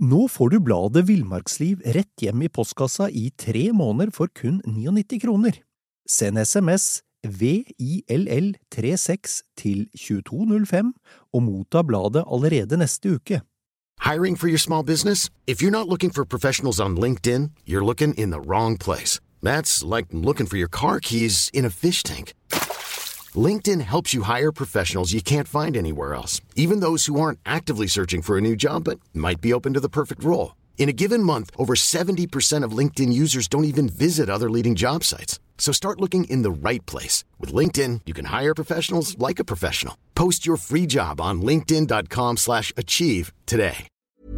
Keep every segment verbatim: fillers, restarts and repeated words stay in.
Nå får du bladet Villmarksliv rett hjem i postkassa i tre måneder for kun nittini kroner. Send sms V I L L trettiseks til tjueto null fem og motta bladet allerede neste uke. Hiring for your small business? If you're not looking for professionals on LinkedIn, you're looking in the wrong place. That's like looking for your car keys in a fish tank. LinkedIn helps you hire professionals you can't find anywhere else, even those who aren't actively searching for a new job but might be open to the perfect role. In a given month, over seventy percent of LinkedIn users don't even visit other leading job sites. So start looking in the right place. With LinkedIn, you can hire professionals like a professional. Post your free job on linkedin dot com slash achieve today.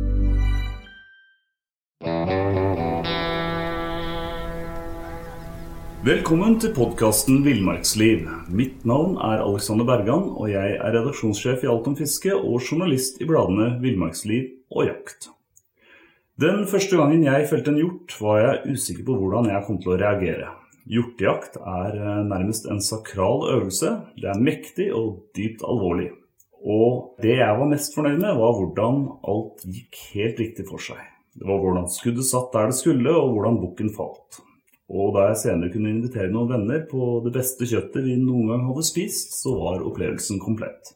Velkommen til podcasten Villmarksliv. Mitt navn er Alexander Bergan, og jeg er redaksjonssjef i Alt om fiske og journalist i bladene Villmarksliv og Jakt. Den første gangen jeg felte en hjort, var jeg usikker på hvordan jeg kom til å reagere. Hjortejakt er nærmest en sakral øvelse. Det er mektig og dypt alvorlig. Og det jeg var mest fornøyd med var hvordan alt gikk helt riktig for seg. Det var hvordan skuddet satt der det skulle, og hvordan bukken falt. Og da jeg senere kunne invitere noen venner på det beste kjøttet vi noen gang hadde spist, så var opplevelsen komplett.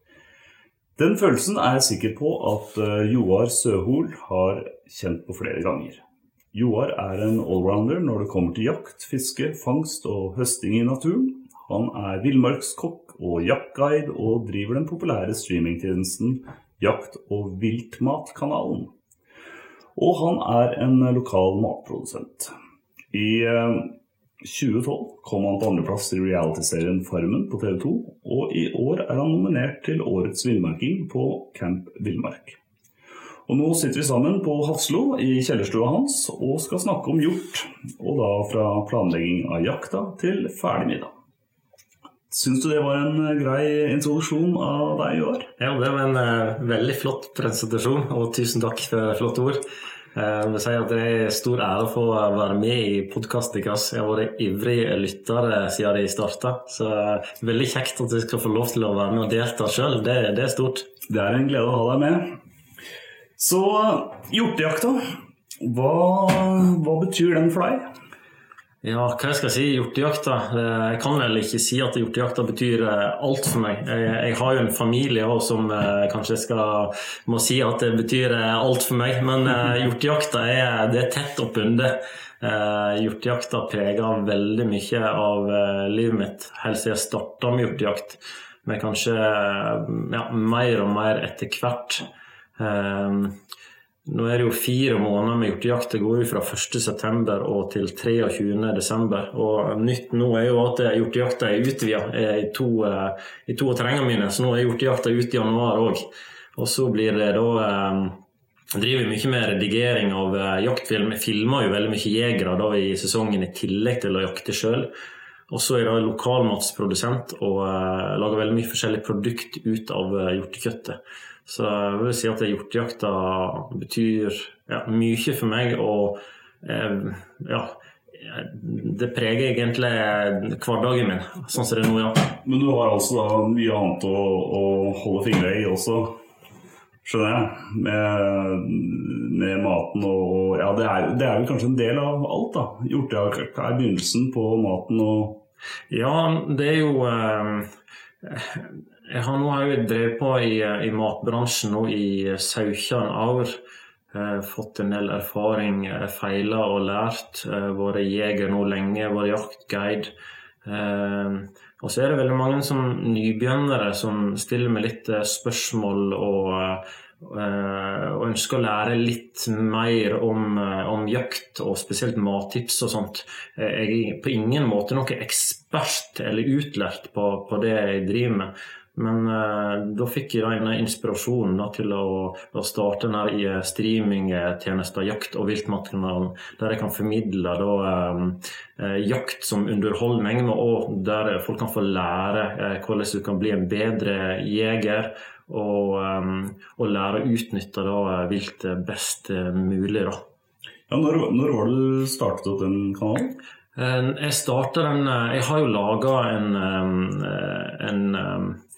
Den følelsen er jeg sikker på at Joar Søhol har kjent på flere ganger. Joar er en allrounder når det kommer til jakt, fiske, fangst og høsting i naturen. Han er villmarkskokk og jaktguide og driver den populære streamingtjenesten Jakt- og Viltmatkanalen. Og han er en lokal matprodusent. I tjue tolv kom han på andreplass i reality-serien Farmen på T V to, og i år er han nominert til årets villmarking på Camp Villmark. Og nå sitter vi sammen på Hafslo i kjellerstua hans og skal snakke om hjort, og da fra planlegging av jakta til ferdig middag. Syns du det var en grei introduksjon av deg, Joar? Ja, det var en uh, veldig flott presentasjon, og tusen takk for flotte ord. Jeg vil si at det er stor ære for å være med i podcasten deres. Jeg har vært ivrig lytter siden de startet, så veldig kjekt at du skal få lov til å være med og delta selv. Det, det er stort. Det er en glede å ha deg med. Så hjortejakta, hva, hva betyr den for deg? Ja, hva jeg skal si, hjortejakta? Jeg kan vel ikke si at hjortejakta betyr alt for meg. Jeg, jeg har jo en familie også som kanskje skal, må si at det betyr alt for meg, men hjortejakta er, det er tett oppbundet. Hjortejakta preger veldig mye av livet mitt, helt siden jeg startet med hjortejakt, men kanskje ja, mer og mer etter hvert. Nå er det jo fire måneder med hjortejakt. Det går jo fra første september og til tjuetre desember. Og nytt nå er jo at hjortejakta er utvidet i to, i to av terrengene mine, så nå er hjortejakta ut i januar også. Og så blir det da, jeg driver mye med redigering av jaktfilm. Jeg filmer jo veldig mye jegere da i sesongen i tillegg til å jakte selv. Og så er jeg lokalmatsprodusent og lager veldig mye forskjellig produkt ut av hjortekjøttet. Så jeg vil si at hjortejakta betyr ja, mye for meg, og eh, ja, det preger egentlig hverdagen min, sånn som det er nå, ja. Men du har altså da mye annet å, å holde fingre i også, skjønner jeg, med, med maten og, og ja, det er, det er jo kanskje en del av alt da. Hjortejakta er begynnelsen på maten og... Ja, det er jo... Eh, Jeg har nå har jeg drevet på i, i matbransjen nå i sytten år, eh, fått en del erfaring, feilet og lært, eh, vært jeger nå lenge, vært jaktguide. Eh, og så er det veldig mange som nybegynnere som stiller meg litt spørsmål og, eh, og ønsker å lære litt mer om, om jakt og spesielt mattips og sånt. Jeg er på ingen måte noen ekspert eller utlært på, på det jeg driver med. Men uh, da fikk jeg da en inspirasjon da, til å, å starte denne streamingtjenesten Jakt- og Viltmatkanalen, der jeg kan formidle da, um, uh, jakt som underholdning, og der folk kan få lære uh, hvordan du kan bli en bedre jeger, og, um, og lære å utnytte da, viltet best mulig. Da. Ja, når, når var det du startet opp den kanalen? Uh, jeg startet den, uh, jeg har jo laget en... Um, en um,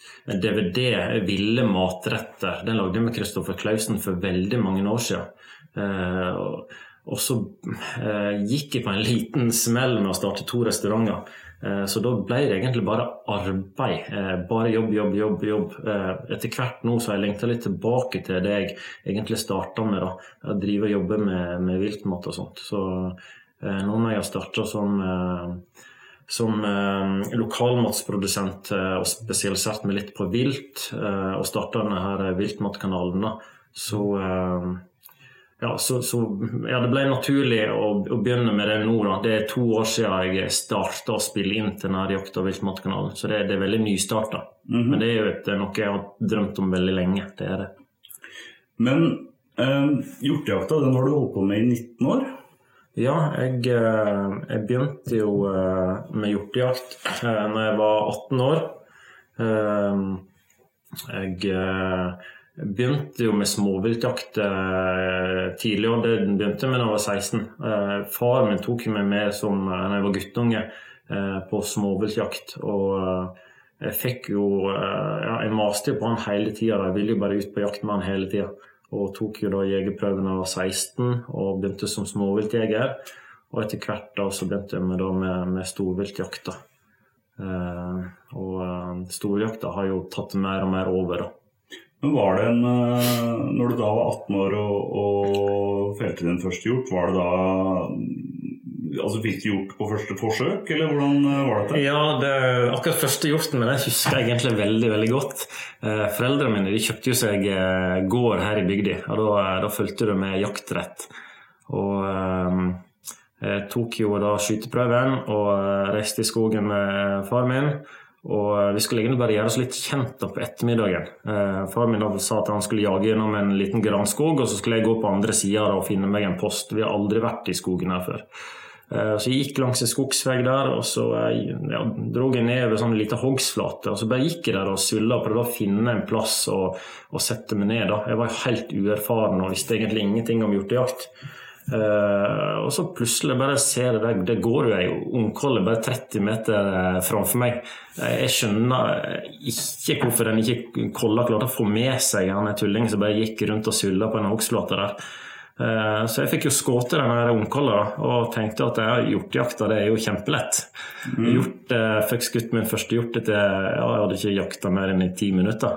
en D V D, Ville matretter. Den lagde jeg med Kristoffer Clausen for veldig mange år siden. Eh, og, og så eh, gikk jeg på en liten smell med å starte to restauranter. Så da ble det egentlig bare arbeid, bare jobb, jobb, jobb, jobb. Etter hvert nå så har jeg lengtet litt tilbake til det jeg egentlig startet med da. Jeg driver og jobber med, med viltmat og sånt. Så nå når jeg har startet som, som lokalmatsprodusent og spesialisert meg litt på vilt, og startet denne her viltmatkanalen da, så... Ja, så, så, ja, det ble naturlig å, å begynne med det nå da. Det er to år siden jeg startet å spille inn til denne jakt- og viltmatkanalen, så det, det er veldig nystartet. Mm-hmm. Men det er jo et, noe jeg har drømt om veldig lenge, det er det. Men eh, hjortejakta, den har du holdt på med i nitten år? Ja, jeg, jeg begynte jo med hjortejakt når jeg var atten år. Jeg... Jeg begynte jo med småviltjakt eh, tidlig, og det begynte med da jeg var seksten. Eh, far min tok meg med som, når jeg var guttunge eh, på småviltjakt, og eh, jeg fikk jo, eh, ja, jeg maste jo på han hele tiden, jeg ville jo bare ut på jakt med han hele tiden, og tok jo da jegerprøven da jeg var seksten, og begynte som småviltjeger, og etter hvert da så begynte jeg med, da, med, med storviltjakta. Eh, og eh, storviltjakta har jo tatt mer og mer over da. Men var det en, når du da var atten år og, og felte din første hjort, var det da, altså fikk du hjort på første forsøk, eller hvordan var det? Ja, det, akkurat første hjorten min, den husker jeg egentlig veldig, veldig godt. Eh, foreldrene mine, de kjøpte jo seg gård her i bygda, og da, da følte du med jaktrett. Og eh, jeg tok jo da skyteprøven og reiste i skogen med far min, og vi skulle egentlig bare gjøre oss litt kjent på ettermiddagen. Eh, far min sa at han skulle jage gjennom en liten granskog, og så skulle jeg gå på andre siden og finne meg en post. Vi har aldri vært i skogen her før. Eh, så jeg gikk langs en skogsvegg der, og så ja, drog jeg ned ved sånn lite hoggsflate, og så bare gikk jeg der og sullet og prøvde å finne en plass og, og sette meg ned. Da. Jeg var helt uerfaren og visste egentlig ingenting om hjortejakt. Uh, og så plutselig bare ser jeg det, det går jo en ungkolle bare tretti meter framfor meg. Jeg skjønner ikke hvorfor den ikke kolla klarte å få med seg han er tulling som bare gikk rundt og sullet på en hoggsflate der. Uh, så jeg fikk jo skåte denne ungkolla og tenkte at jeg hjortjakta, det er jo kjempelett. Mm. Hjort, uh, fikk skutt min første hjort etter, ja, jeg hadde ikke jakta mer enn i ti minutter.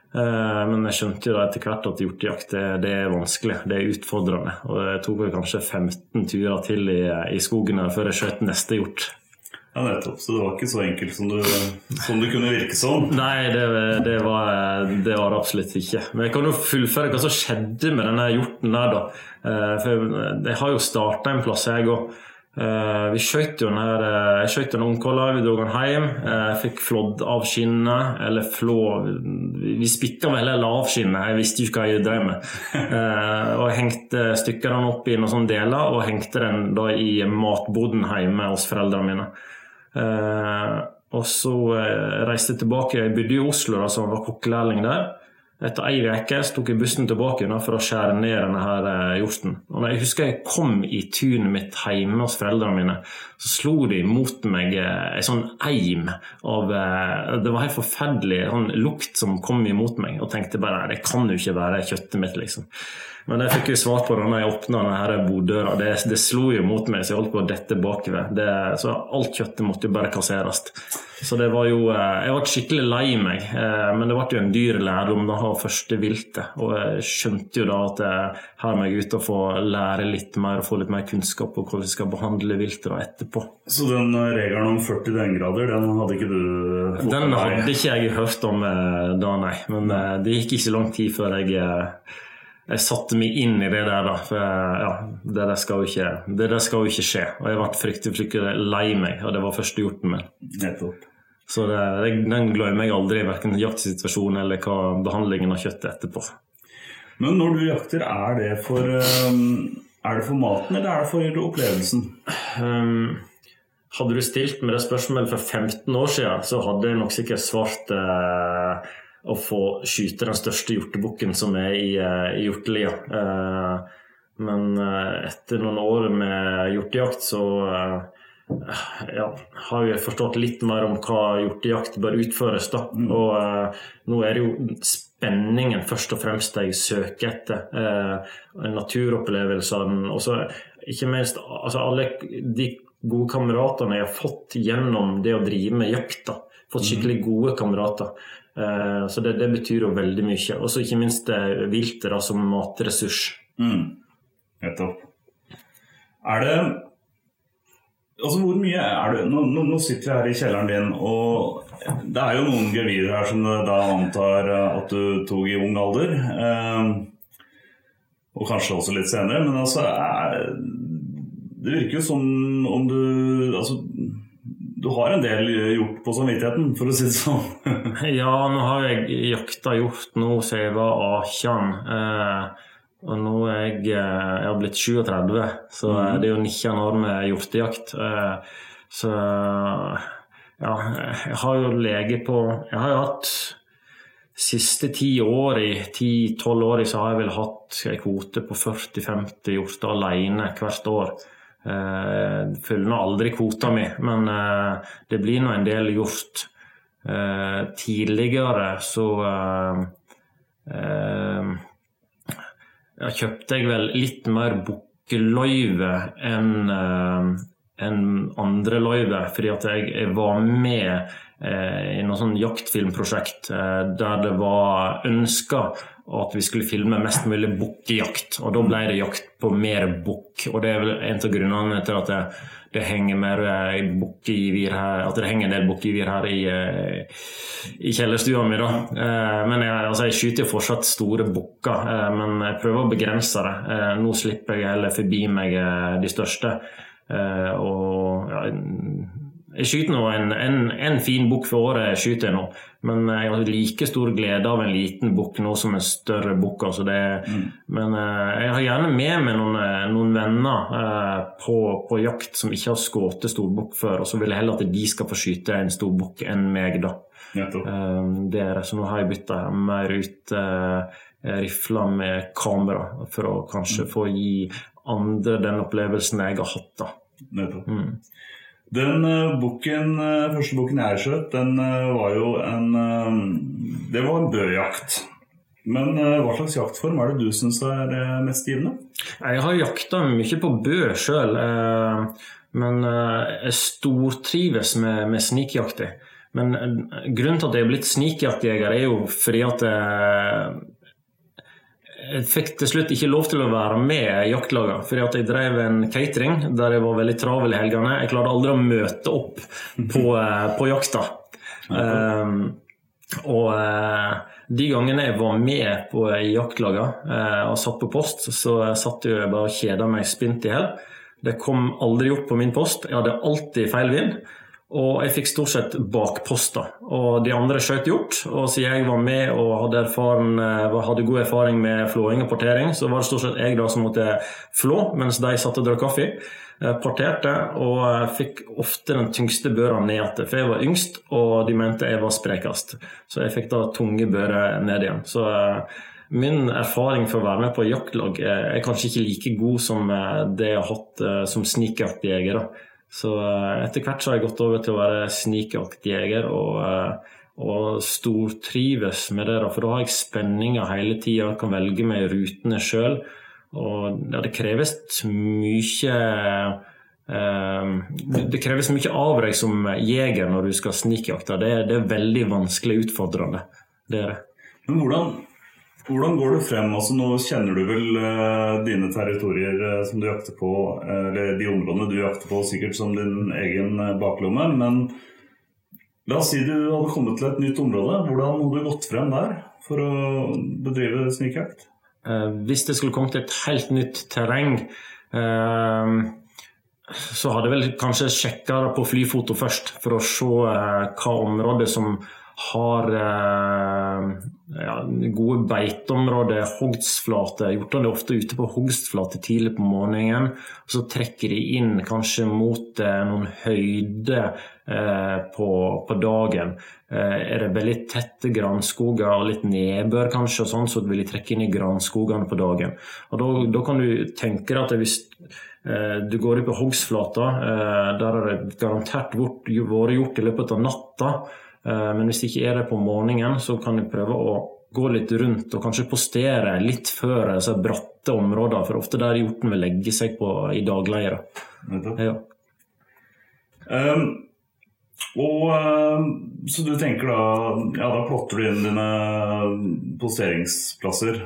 Men jeg skjønte jo da etter hvert at hjortejakt det, det er vanskelig, det er utfordrende, og jeg tok kanskje femten turer til i, i skogen før jeg skjøt neste hjort. Ja, nettopp, så det var ikke så enkelt som du, som du kunne virke som? Nei, det, det, var, det var absolutt ikke. Men jeg kan jo fullføre hva som skjedde med denne hjorten der da, for jeg har jo startet en plass jeg også. Uh, vi skjøt jo denne, jeg skjøt en ungkolla, vi drog han hjem, uh, fikk flådd av skinnet, eller flå, vi spikket vel heller av skinnet, jeg visste jo hva jeg drev med. Uh, og jeg hengte stykker den opp i noen sånne deler, og hengte den da i matboden hjemme hos foreldrene mine. Uh, og så uh, reiste jeg tilbake, jeg bodde i Oslo da, som var kokkelærling der. Etter ei veke tok jeg bussen tilbake for å skjære ned denne her hjorten. Og når jeg husker jeg kom i tunet mitt hjemme hos foreldrene mine, så slo de mot meg en sånn eim av, det var helt forferdelig sånn lukt som kom imot meg, og tenkte bare, det kan jo ikke være kjøttet mitt liksom. Men jeg fikk jo svar på det når jeg åpnet denne her boddøra. Det, det slo jo mot meg, så jeg holdt på å dette bakover. Det, så alt kjøttet måtte jo bare kasseres. Så det var jo, jeg var skikkelig lei meg, men det var jo en dyr lærdom da av første viltet. Og jeg skjønte jo da at jeg, her må jeg ut og få lære litt mer, og få litt mer kunnskap på hvordan vi skal behandle viltet da etterpå. Så den regelen om førti døgngrader, den hadde ikke du fått? Den hadde ikke jeg hørt om da, nei. Men det gikk ikke lang tid før jeg... Jeg satte meg inn i det der da, for ja, det der skal jo ikke, det der skal jo ikke skje. Og jeg ble fryktelig, fryktelig lei meg, og det var første hjorten min. Nettopp. Så det, den glemmer jeg aldri, hverken jaktsituasjonen eller hva behandlingen av kjøttet etterpå. Men når du jakter, er det for, er det for maten, eller er det for opplevelsen? Um, hadde du stilt med det spørsmålet for femten år siden, så hadde jeg nok sikkert svart... Uh, å få skyte den største hjortebukken som er i, i hjortelia. Men etter noen år med hjortejakt så ja, har jo forstått litt mer om hva hjortejakt bør utføres da. Mm. Og uh, nå er det jo spenningen først og fremst jeg søker etter. Uh, naturopplevelsene, og så ikke minst altså alle de gode kameratene jeg har fått gjennom det å drive med jakt da. Fått skikkelig gode kamerater. Uh, så det, det betyr jo veldig mye. Og så ikke minst uh, viltet da, som matressurs. Mm. Nettopp. Er det Altså, hvor mye er det? Nå, nå, nå sitter vi her i kjelleren din, og det er jo noen gevirer her som du da antar at du tog i ung alder, eh, og kanskje også litt senere, men altså, er, det virker jo som om du, altså, du har en del gjort på samvittigheten, for å si det sånn. Ja, nå har jeg jakta gjort nå, så jeg var atten, eh, og nå er jeg, jeg har blitt tjuetre, så mm. det er jo nitten år med hjortejakt. Så ja, jeg har jo lege på, jeg har jo hatt siste ti år i, ti tolv år i, så har jeg vel hatt en kvote på førti til femti hjorter alene hvert år. Jeg følger nå aldri kvota mi, men det blir nå en del hjort. Tidligere så jeg kjøpte jeg vel litt mer bukkeløyve enn, uh, enn andre løyve, fordi at jeg, jeg var med uh, i noe sånn jaktfilmprosjekt uh, der det var ønsket at vi skulle filme mest mulig bukkejakt, og da ble det jakt på mer bukk, og det er vel en av grunnene til at det, det henger mer uh, bukkegivir her, at det henger en del bukkegivir her i, uh, i kjellerstua mi da. Uh, men jeg, altså, jeg skyter jo fortsatt store bukker, uh, men jeg prøver å begrense det. Uh, nå slipper jeg heller forbi meg uh, de største, uh, og ja, jeg skyter nå en, en, en fin bukk for året, jeg skyter nå, men jeg har like stor glede av en liten bukk nå som en større bukk, altså det, mm. men uh, jeg har gjerne med meg noen, noen venner uh, på, på jakt som ikke har skått storbukk før, og så vil jeg heller at de skal få skyte en storbukk enn meg da. Uh, det er det, så nå har jeg byttet mer ut uh, rifler med kamera for å kanskje mm. få gi andre den opplevelsen jeg har hatt da. Nettopp. Mm. Den uh, boken, uh, første boken jeg skjøt, den uh, var jo en, uh, det var en bøjakt. Men uh, hva slags jaktform er det du synes er uh, mest givende? Jeg har jaktet mye på bø selv, uh, men uh, jeg stortrives med, med snikjaktig. Men uh, grunnen til at jeg er blitt snikjaktjeger er jo fordi at uh, jeg fikk til slutt ikke lov til å være med i jaktlaget, fordi at jeg drev en catering der jeg var veldig travel i helgene. Jeg klarte aldri å møte opp på, på jakta. Um, og uh, de gangene jeg var med på jaktlaget uh, og satt på post, så satt jeg bare og kjedet meg spint i hel. Det kom aldri opp på min post. Jeg hadde alltid feil vind. Og jeg fikk stort sett bakposter, og de andre skjøt gjort, og så jeg var med og hadde, erfaren, hadde god erfaring med flåing og portering, så var det stort sett jeg da som måtte flå, mens de satt og drakk kaffe, porterte, og fikk ofte den tyngste børa ned til, for jeg var yngst, og de mente jeg var sprekast, så jeg fikk da tunge bører ned igjen. Så min erfaring for å være med på jaktlag er kanskje ikke like god som det jeg har hatt som snikjaktjeger da. Så etter hvert så har jeg gått over til å være snikjaktjeger og, og stortrives med det da, for da har jeg spenninger hele tiden, jeg kan velge meg rutene selv, og ja, det kreves mye eh, det kreves mye av deg som jeger når du skal snikjakte, det, det er veldig vanskelig utfordrende, det er det. Men hvordan Hvordan går du frem? Altså, nå kjenner du vel uh, dine territorier uh, som du jakter på, uh, eller de områdene du jakter på, sikkert som din egen uh, baklomme, men la oss si du hadde kommet til et nytt område. Hvordan hadde du gått frem der for å bedrive snikjakt? Uh, hvis det skulle komme til et helt nytt terreng, uh, så hadde jeg vel kanskje sjekket på flyfoto først for å se uh, hva område som har ja, gode beiteområder, hogstflate. Hjortene er ofte ute på hogstflate tidlig på morgenen, og så trekker de inn kanskje mot eh, noen høyde eh, på, på dagen. Eh, er det veldig tette granskoger og litt nedbør kanskje, og sånn, så vil de trekke inn i granskogene på dagen. Og da, da kan du tenke deg at hvis Du går ut på hoggsflata, der har det garantert vært gjort i løpet av natta, men hvis det ikke er det på morgenen, så kan du prøve å gå litt rundt og kanskje postere litt før så bratte områder, for ofte der hjorten vil legge seg på i dagleier. Ja. Um, og um, så du tenker da, ja, da plotter du inn dine posteringsplasser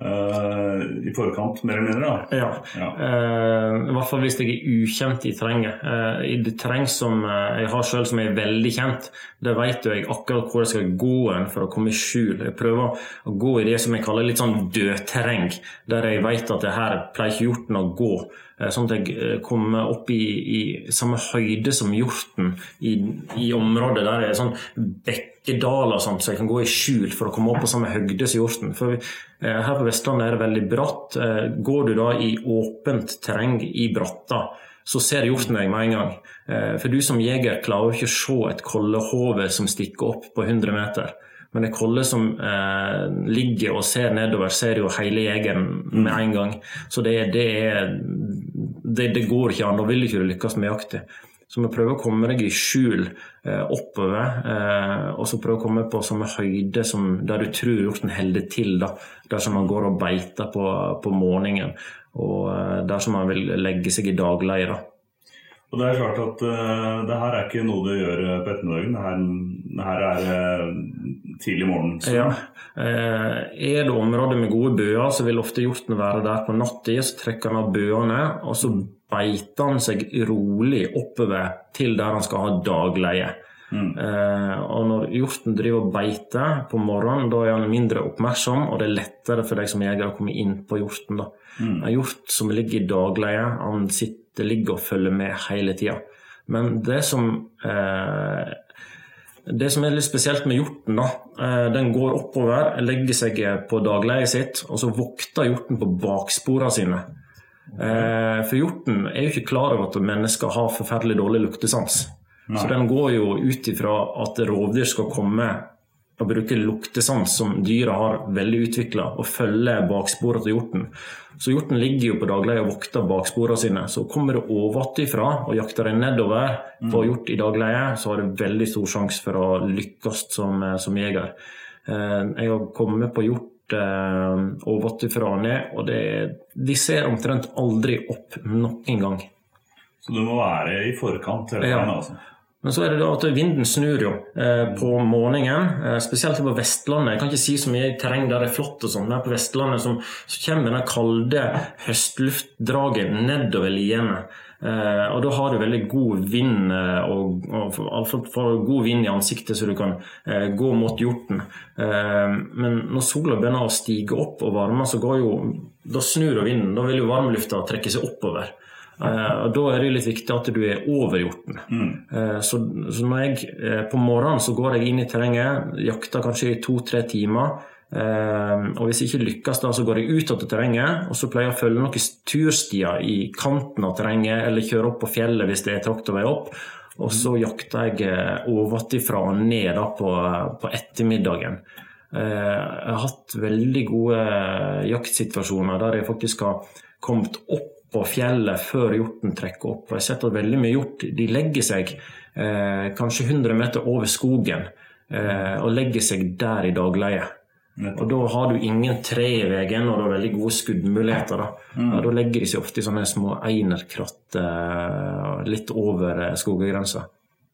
uh, i forkant, mer eller mindre da? Ja, ja. Uh, i hvert fall hvis jeg er ukjent i terrenget. Uh, I det terreng som uh, jeg har selv, som er veldig kjent, det vet jo jeg akkurat hvor jeg skal gå en for å komme i skjul. Jeg prøver å gå i det som jeg kaller litt sånn dødterreng, der jeg vet at det her pleier ikke hjorten å gå. Sånn at jeg kommer opp i, i samme høyde som hjorten i, i området der det er sånn bekkedaler og sånt, så jeg kan gå i skjul for å komme opp på samme høyde som hjorten. For vi, her på Vestlandet er det veldig bratt. Går du da i åpent terreng i bratta, så ser hjorten deg med en gang. For du som jeger klarer ikke å se et kollehove som stikker opp på hundre meter. Men det kolle som eh, ligger og ser nedover, ser jo hele jegeren med en gang. Så det, det, er, det, det går ikke an, da vil ikke du lykkes med jakten. Så vi prøver å komme deg i skjul eh, oppover, eh, og så prøver å komme på samme høyde som der du tror hjorten holder til, da, der som man går og beiter på, på morgenen, og eh, der som man vil legge seg i dagleie, da. Og det er klart at uh, det her er ikke noe du gjør på ettermiddagen, det her, det her er uh, tidlig morgen. Så. Ja, uh, er det områder med gode bøer, så vil ofte hjorten være der på natten, så trekker han av bøene, og så beiter han seg rolig oppover til der han skal ha dagleie. Mm. Uh, og når hjorten driver og beiter på morgenen, da er han mindre oppmerksom, og det er lettere for deg som jeger å komme inn på hjorten. Da. Mm. En hjort som ligger i dagleie, han sitter det ligger og følger med hele tiden. Men det som, eh, det som er litt spesielt med hjorten, da, eh, den går oppover, legger seg på dagleiet sitt, og så vokter hjorten på baksporene sine. Eh, for hjorten er jo ikke klar over at mennesker har forferdelig dårlig luktesans. Nei. Så den går jo ut ifra at rovdyr skal komme og bruke luktesans som dyra har veldig utviklet, og følge baksporene til hjorten. Så hjorten ligger jo på dagleie og vokter baksporene sine. Så kommer det ovenfra og jakter deg nedover på hjort i dagleie, så har det veldig stor sjanse for å lykkes som, som jeger. Jeg har kommet på hjort ovenfra og ned, og det, de ser omtrent aldri opp noen gang. Så du må være i forkant hele veien, altså? Men så er det da at vinden snur jo eh, på morgenen, eh, spesielt på Vestlandet. Jeg kan ikke si så mye i terreng der det er flott og sånn. Der på Vestlandet som, så kommer denne kalde høstluftdraget nedover liene. Eh, og da har du veldig god vind, eh, og, og for, for god vind i ansiktet så du kan eh, gå mot hjorten. Eh, men når sola begynner å stige opp og varme, så går jo, da snur jo vinden. Da vil jo varmelufta trekke seg oppover. Uh, og da er det litt viktig at du er over hjorten. Mm. Uh, så, så når jeg uh, på morgenen så går jeg inn i terrenget, jakter kanskje i to-tre timer, uh, og hvis jeg ikke lykkes da, så går jeg ut av terrenget, og så pleier jeg å følge noen turstier i kanten av terrenget, eller kjøre opp på fjellet hvis det er traktorvei opp, og så jakter jeg uh, ovenfra og ned da, på, på ettermiddagen. Uh, jeg har hatt veldig gode jaktsituasjoner der jeg faktisk har kommet opp på fjellet før hjorten trekker opp. Jeg har sett at veldig mye hjort, de legger seg eh, kanskje hundre meter over skogen eh, og legger seg der i dagleie. Og da har du ingen tre i veien, og det er veldig gode skuddmuligheter. Da, mm. ja, da legger de seg ofte i sånne små einerkratt eh, litt over eh, skogegrensa.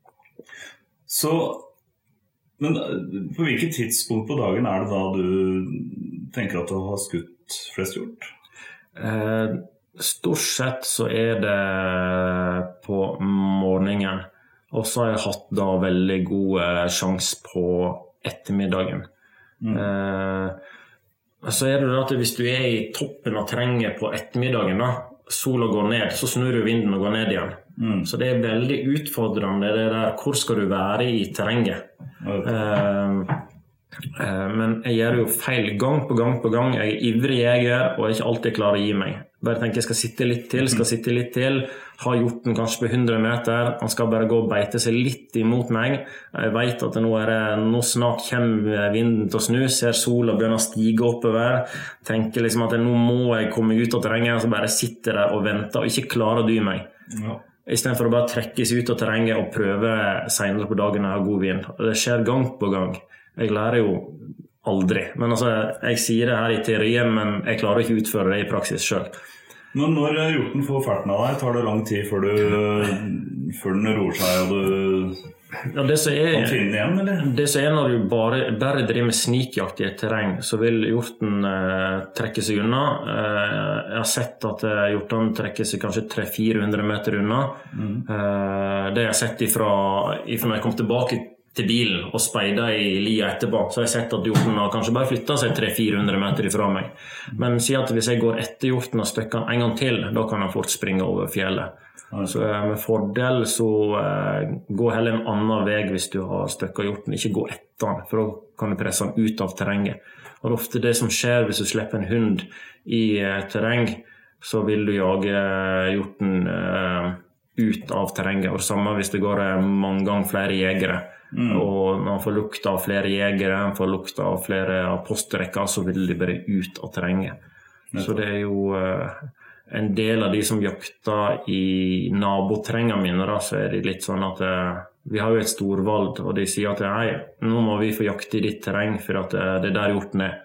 Så, men på hvilket tidspunkt på dagen er det da du tenker at du har skutt flest hjort? Eh, Stort sett så er det på morgenen, og så har jeg hatt da veldig god sjans på ettermiddagen. Mm. Eh, så er det da at hvis du er i toppen av terrenget på ettermiddagen, da, sola går ned, så snur vinden og går ned igjen. Mm. Så det er veldig utfordrende det der, hvor skal du være i terrenget? Okay. Eh, Men jeg gjør jo feil gang på gang på gang. Jeg er ivrig jeger, og jeg er ikke alltid klar å gi meg. Bare tenker jeg skal sitte litt til, skal sitte litt til. Ha hjorten kanskje på hundre meter. Han skal bare gå og beite seg litt imot meg. Jeg vet at nå, er det, nå snart kommer vinden til å snu, ser sola begynner å stige oppover. Tenker liksom at nå må jeg komme ut av terrenget, og så bare sitter der og venter, og ikke klarer å dy meg. Ja. I stedet for å bare trekke seg ut av terrenget og prøve senere på dagen å ha god vind. Det skjer gang på gang. Jeg lærer jo aldri. Men altså, jeg sier det her i teorien, men jeg klarer ikke å utføre det i praksis selv. Men når hjorten får ferten av deg, tar det lang tid før, du, før den roer seg og du ja, det som er, kan finne igjen, eller? Det som er når du bare, bare driver med snikjakt i et terreng, så vil hjorten eh, trekke seg unna. Eh, jeg har sett at hjorten trekker seg kanskje tre til fire hundre meter unna. Mm. Eh, det jeg har sett ifra, ifra når jeg kom tilbake til bilen og speida i lia etterpå, så har jeg sett at hjorten har kanskje bare flyttet seg tre til fire hundre meter ifra meg. Men si at hvis jeg går etter hjorten og støkker den en gang til, da kan han fort springe over fjellet. Så med fordel så uh, gå heller en annen vei hvis du har støkket hjorten, ikke gå etter han, for da kan du presse han ut av terrenget. Og det er ofte det som skjer hvis du slipper en hund i uh, terreng, så vil du jage hjorten uh, ut av terrenget, og det samme hvis det går uh, mange ganger flere jegere. Mm. Og når han får lukt av flere jegere, han får lukt av flere av postrekker, så vil de bare ut av terrenget. Så det er jo uh, en del av de som jakter i naboterrengene mine, da, så er det litt sånn at uh, vi har jo et storvalg, og de sier at hei, nå må vi få jakte i ditt terreng, for at uh, det er der hjorten er.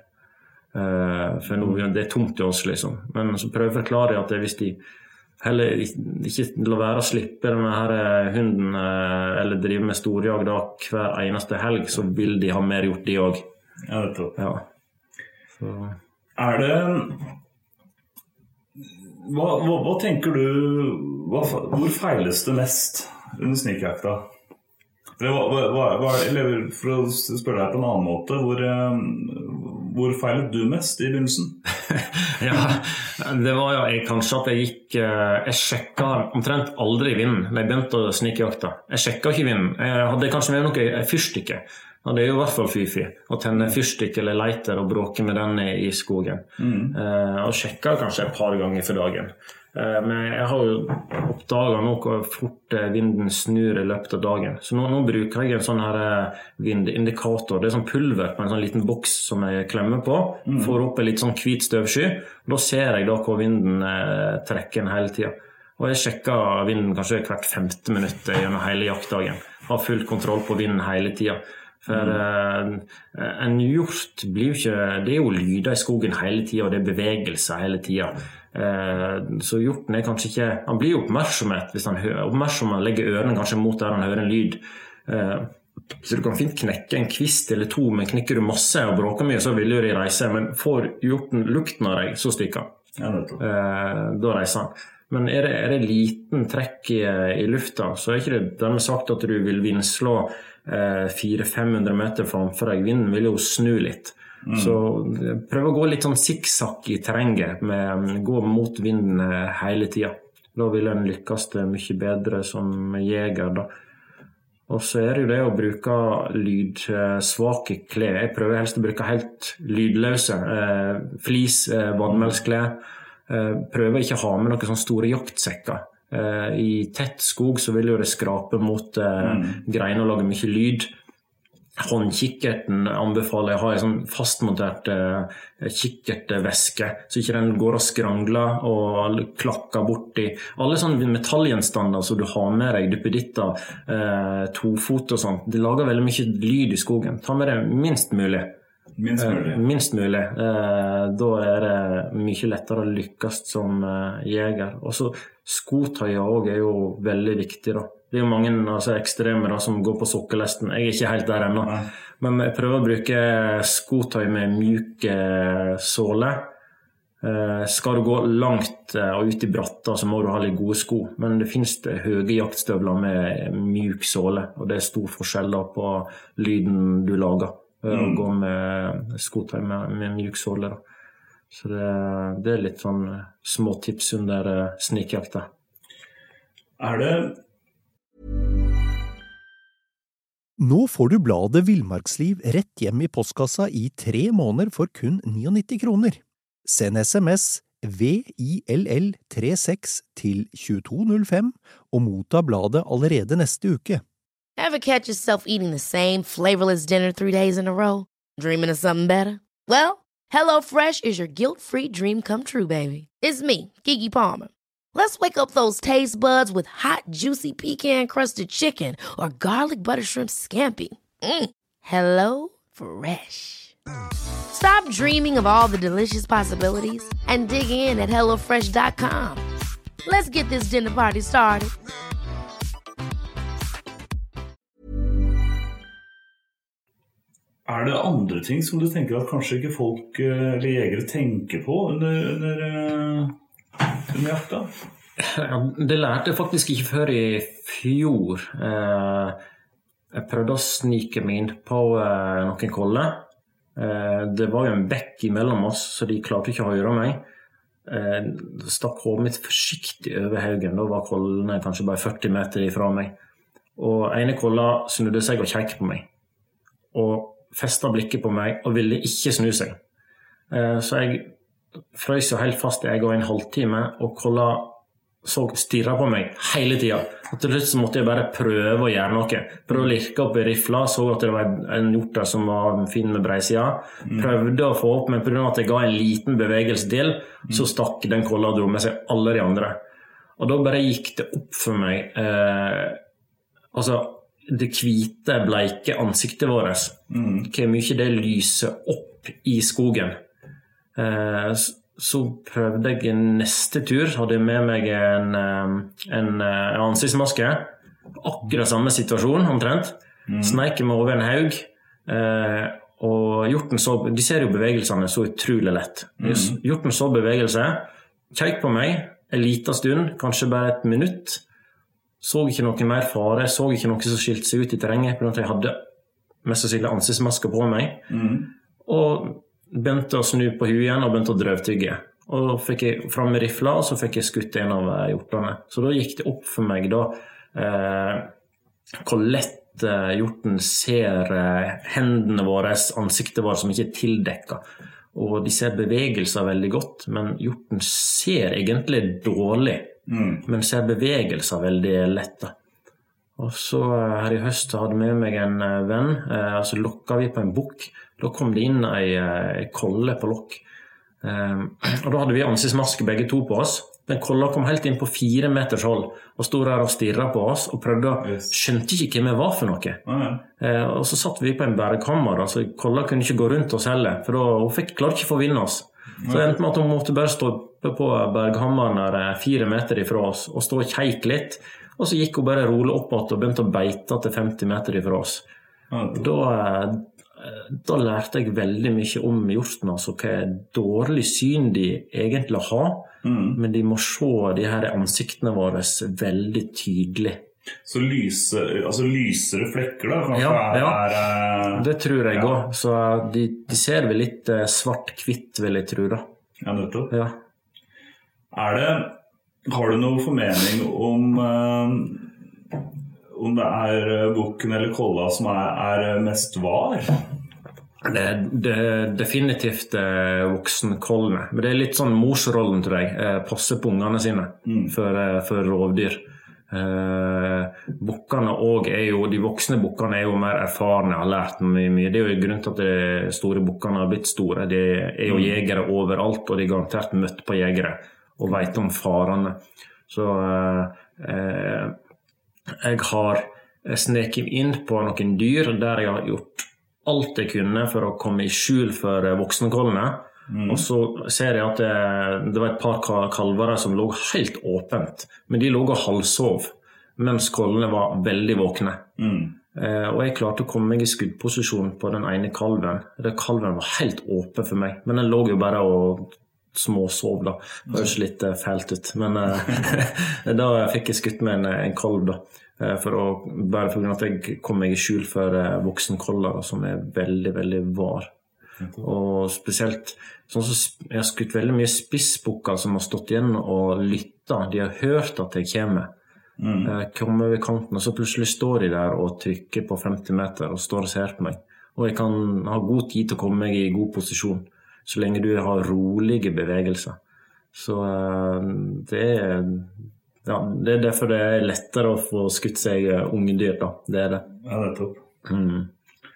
Uh, for nå, det er tomt til oss, liksom. Men så prøver jeg å forklare at hvis de heller ikke la være å slippe denne her hunden eller drive med storjag da, hver eneste helg, så vil de ha mer gjort de også. Ja, det er topp. Ja. Så. Er det hva, hva, hva tenker du hva, hvor feiles det mest under snikjakta? Hva, hva, hva, eller for å spørre deg på en annen måte, hvor, hvor feilet du mest i begynnelsen? Ja, det var jo jeg, kanskje at jeg gikk jeg sjekket omtrent aldri vinden når jeg begynte å snikjakta. Jeg sjekket ikke vinden. Jeg hadde kanskje med noe fyrstikke. Og det er jo i hvert fall fy-fy å tenne fyrstikk eller leiter og bråke med den i skogen. Mm. Og sjekket kanskje et par ganger for dagen. Men jeg har jo oppdaget nå hvor fort vinden snur i løpet av dagen. Så nå, nå bruker jeg en sånn her vindindikator. Det er sånn pulver på en sånn liten boks som jeg klemmer på. Mm. Får opp en litt sånn hvit støvsky. Da ser jeg da hvor vinden eh, trekker hele tiden. Og jeg sjekker vinden kanskje hvert femte minutt gjennom hele jaktdagen. Har full kontroll på vinden hele tiden. For mm. eh, en hjort blir jo ikke, det er jo lyder i skogen hele tiden, og det er bevegelse hele tiden. Eh, så hjorten er kanskje ikke, han blir jo oppmerksomhet hvis han hører, oppmerksom han legger ørene kanskje mot der han hører en lyd. Eh, så du kan fint knekke en kvist eller to, men knekker du masse og bråker mye, så vil jo de reise. Men får hjorten lukten av deg, så stikker han. Ja, det er eh, da reiser han. Men er det, er det liten trekk i, i lufta, så er ikke det dermed sagt at du vil vindslå eh, fire til fem hundre meter framfor deg. Vinden vil jo snu litt. Mm. Så prøv å gå litt sånn sikksakk i terrenget, med, gå mot vinden hele tiden. Da vil en lykkes det mye bedre som jeger da. Og så er det jo det å bruke lydsvake klær. Jeg prøver helst å bruke helt lydløse, eh, flis, eh, vannmelsklær. Eh, prøver ikke å ha med noen sånne store jaktsekker. Eh, I tett skog så vil jo det skrape mot eh, mm. greiner og lage mye lyd. Håndkikkerten anbefaler jeg å ha en sånn fastmontert eh, kikkertveske, så ikke den går og skrangler og klakker bort i. Alle sånne metallgjenstander som du har med deg, duppeditter, eh, tofot og sånt, det lager veldig mye lyd i skogen. Ta med det minst mulig. Minst mulig. Eh, minst mulig. Eh, da er det mye lettere å lykkes som eh, jeger. Og så skotøy også er jo veldig viktig da. Det er jo mange altså, ekstremer da, som går på sokkelesten. Jeg er ikke helt der ennå. Nei. Men jeg prøver å bruke skotøy med mjuke såler. Eh, skal du gå langt eh, og ut i bratta, så må du ha litt gode sko. Men det finnes det høye jaktstøvler med mjuk såle, og det er stor forskjell da, på lyden du lager. Mm. Å gå med skotøy med, med mjuk såle. Da. Så det, det er litt sånn små tips under uh, snikjakta. Er det Nå får du bladet Villmarksliv rett hjem i postkassa i tre måneder for kun nittini kroner. Send sms V I L L trettiseks til tjueto null fem og motta bladet allerede neste uke. Ever catch yourself eating the same flavorless dinner three days in a row? Dreaming of something better? Well, HelloFresh is your guilt-free dream come true, baby. It's me, Keke Palmer. Let's wake up those taste buds with hot, juicy pecan-crusted chicken or garlic butter shrimp scampi. Mm. Hello Fresh. Stop dreaming of all the delicious possibilities and dig in at hello fresh dot com. Let's get this dinner party started. Er det andre ting som du tenker at kanskje ikke folk eller jegere tenker på under, under, under jakta? Ja, det lærte jeg faktisk ikke før i fjor. Jeg prøvde å snike meg inn på noen koller. Det var jo en bekk imellom oss, så de klarte ikke å høre meg. Det stakk hodet mitt forsiktig over haugen. Da var kollene kanskje bare førti meter ifra meg. Og ene kolla snudde seg og kjekk på meg. Og festet blikket på meg og ville ikke snu seg. Så jeg frøs jo helt fast i jeg og en halvtime, og kolla så stirret på meg hele tiden. Og til slutt så måtte jeg bare prøve å gjøre noe. Prøve å lirke opp i rifla, så at det var en hjort der som var fin med breisida. Prøvde å få opp, men på grunn av at jeg ga en liten bevegelse til, så stakk den kolla og dro med seg alle de andre. Og da bare gikk det opp for meg, eh, altså, det hvite, bleike ansiktet vårt, mm. hvor mye det lyser opp i skogen. Eh, så prøvde jeg neste tur, hadde jeg med meg en, en, en ansiktsmaske, akkurat samme situasjon omtrent, mm. sneik meg over en haug, eh, og hjorten så, de ser jo bevegelsene så utrolig lett. Mm. Hjorten så bevegelse, kjekk på meg, en liten stund, kanskje bare et minutt, så ikke noe mer fare, så ikke noe som skilte seg ut i terrenget, på grunn av at jeg hadde mest sannsynlig ansiktsmasker på meg. Mm. Og begynte å snu på huet igjen og begynte å drøvtygge. Og da fikk jeg frem med rifla, og så fikk jeg skutt en av hjortene. Så da gikk det opp for meg da, eh, hvor lett eh, hjorten ser eh, hendene våre, ansiktet vårt som ikke er tildekket. Og de ser bevegelser veldig godt, men hjorten ser egentlig dårlig. Mm. Men ser bevegelser veldig lett. Og så her i høst hadde med meg en venn, eh, og så lokket vi på en bukk. Da kom det inn en kolle på lokk. Eh, og da hadde vi ansiktsmaske begge to på oss. Den kolla kom helt inn på fire meters hold, og stod der og stirret på oss, og prøvde å yes. skjønte ikke hvem jeg var for noe. Ah, ja. eh, og så satt vi på en bergkammer, så kolla kunne ikke gå rundt oss heller, for da hun fikk klart ikke forvinne oss. Så det endte med at hun måtte bare stå på berghammeren der fire meter ifra oss og stå og kjeik litt, og så gikk hun bare rolig oppåt og begynte å beite til femti meter ifra oss. Da, da lærte jeg veldig mye om hjorten, altså hva dårlig syn de egentlig har, mm. men de må se de her ansiktene våre veldig tydelig. Så lyse, altså lysere flekker da? Ja, ja. Er, det tror jeg ja. også. Så de, de ser vel litt svart-kvitt, vil jeg tro da. Ja, nettopp. Ja. Er det, har du noen formening om, uh, om det er bukken eller kolla som er, er mest var? Det, det er definitivt uh, voksenkollene. Men det er litt sånn morsrollen, tror jeg. Uh, passe på ungene sine mm. for, uh, for rovdyr. Uh, bukkene og er jo, de voksne bukkene er jo mer erfarne, har lært mye, mye. Det er jo grunn til at de store bukkene har blitt store. De er jo jegere overalt, og de er garantert møtt på jegere og vet om farene. Så uh, uh, jeg har sneket inn på noen dyr der jeg har gjort alt jeg kunne for å komme i skjul for voksenkollene. Mm. Og så ser jeg at det, det var et par kalvere som lå helt åpent, men de lå og halvsov mens kollene var veldig våkne. Mm. eh, og jeg klarte å komme meg i skuddposisjon på den ene kalven. Den kalven var helt åpen for meg, men den lå jo bare og småsov da. Det høres litt uh, fælt ut, men uh, da fikk jeg skutt med en, en kalv da, uh, for å, bare for at jeg kom meg i skjul for uh, voksenkoller som er veldig, veldig var. Og spesielt sånn som jeg har skutt veldig mye spissbukker som har stått igjen og lyttet. De har hørt at jeg kommer, Mm. Kommer ved kanten, og så plutselig står de der og trykker på femti meter og står og ser på meg. Og jeg kan ha god tid til å komme meg i god posisjon, så lenge du har rolige bevegelser. Så det er, ja, det er derfor det er lettere å få skutt seg unge dyr da. Det er det. Ja, det er topp. Mm.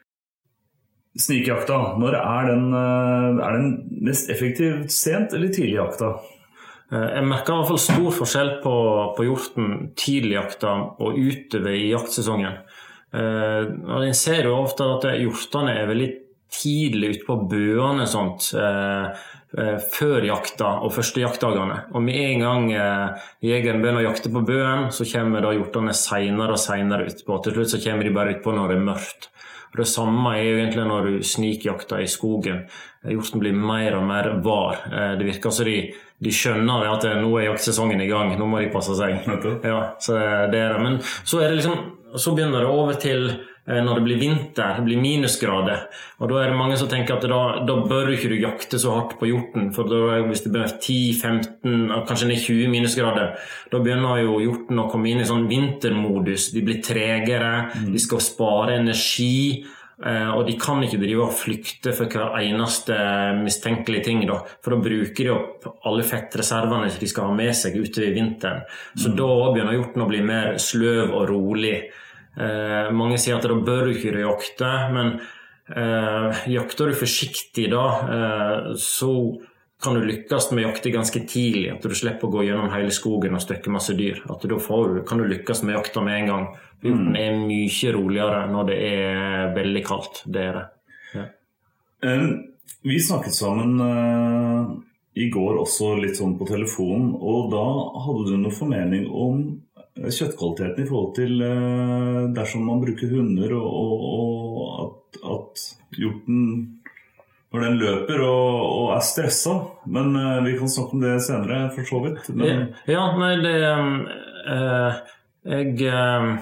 Snikjakta, når er den, er den mest effektivt sent eller tidlig jakta? Jeg merker i hvert fall stor forskjell på, på hjorten tidlig jakta og utover i jaktsesongen. Uh, jeg ser jo ofte at hjortene er veldig tidlig ute på bøene sånt, uh, uh, før jakta og første jaktdagene. Og med en gang uh, jegeren begynner å jakte på bøen, så kommer da hjortene senere og senere ut på. Til slutt så kommer de bare ut på når det er mørkt. Og det samme er jo egentlig når du snikjakter i skogen. Hjorten blir mer og mer var. Det virker som de, de skjønner at nå er jaktsesongen i gang, nå må de passe seg. Ja, så det er det. Men så er det liksom, så begynner det over til når det blir vinter, det blir minusgrader. Og da er det mange som tenker at da, da bør ikke du jakte så hardt på hjorten, for da, hvis det blir ti, femten, kanskje ned tjue minusgrader, da begynner jo hjorten å komme inn i sånn vintermodus. De blir tregere, mm. de skal spare energi, og de kan ikke drive og flykte for hver eneste mistenkelige ting da, for da bruker de opp alle fettreservene de skal ha med seg ute i vinteren. Så mm. da begynner hjorten å bli mer sløv og rolig. Eh, mange sier at da bør du ikke jakte, men eh, jakter du forsiktig da, eh, så kan du lykkes med å jakte ganske tidlig, at du slipper å gå gjennom hele skogen og støkke masse dyr. At da får du, kan du lykkes med jakta med en gang. Hjorten mm. er mye roligere når det er veldig kaldt, det er det. Ja. Um, vi snakket sammen uh, i går også litt sånn på telefonen, og da hadde du noe formening om kjøttkvaliteten i forhold til uh, dersom man bruker hunder og, og, og at, at hjorten når den løper og, og er stresset, men uh, vi kan snakke om det senere for så vidt. Men... Ja, ja, nei, det uh, jeg uh,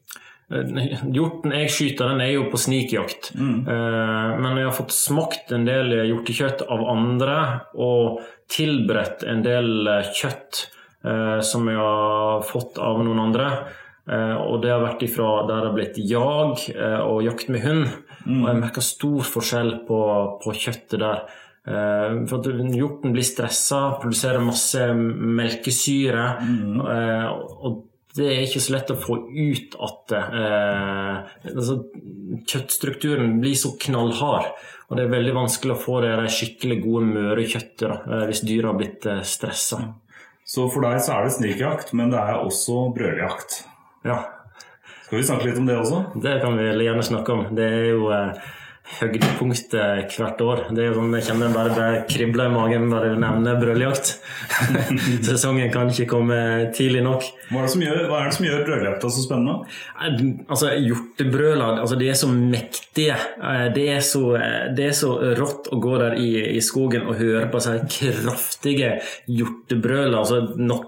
hjorten jeg skyter, den er jo på snikjakt, mm. uh, men jeg har fått smakt en del hjortekjøtt av andre og tilberedt en del kjøtt Uh, som jeg har fått av noen andre, uh, og det har vært ifra der det har blitt jag uh, og jakt med hund, mm. og jeg merker stor forskjell på, på kjøttet der. Uh, for at hjorten blir stresset, produserer masse melkesyre, mm. uh, og det er ikke så lett å få ut at det. Uh, altså, kjøttstrukturen blir så knallhard, og det er veldig vanskelig å få det skikkelig gode møre kjøttet da, uh, hvis dyret har blitt uh, stresset. Så for deg så er det snikjakt, men det er også brøljakt. Ja. Skal vi snakke litt om det også? Det kan vi gjerne snakke om. Det er jo eh, høydepunktet hvert år. Det er jo sånn, jeg kjenner bare, bare kribler i magen når jeg nevner brøljakt. Sesongen kan ikke komme tidlig nok. Hva er det som gjør, hva er det som gjør brøljakta så spennende? Altså, hjortebrøler, altså, de er så mektige. Det er så, det er så rått å gå der i, i skogen og høre på sånne kraftige hjortebrøler, altså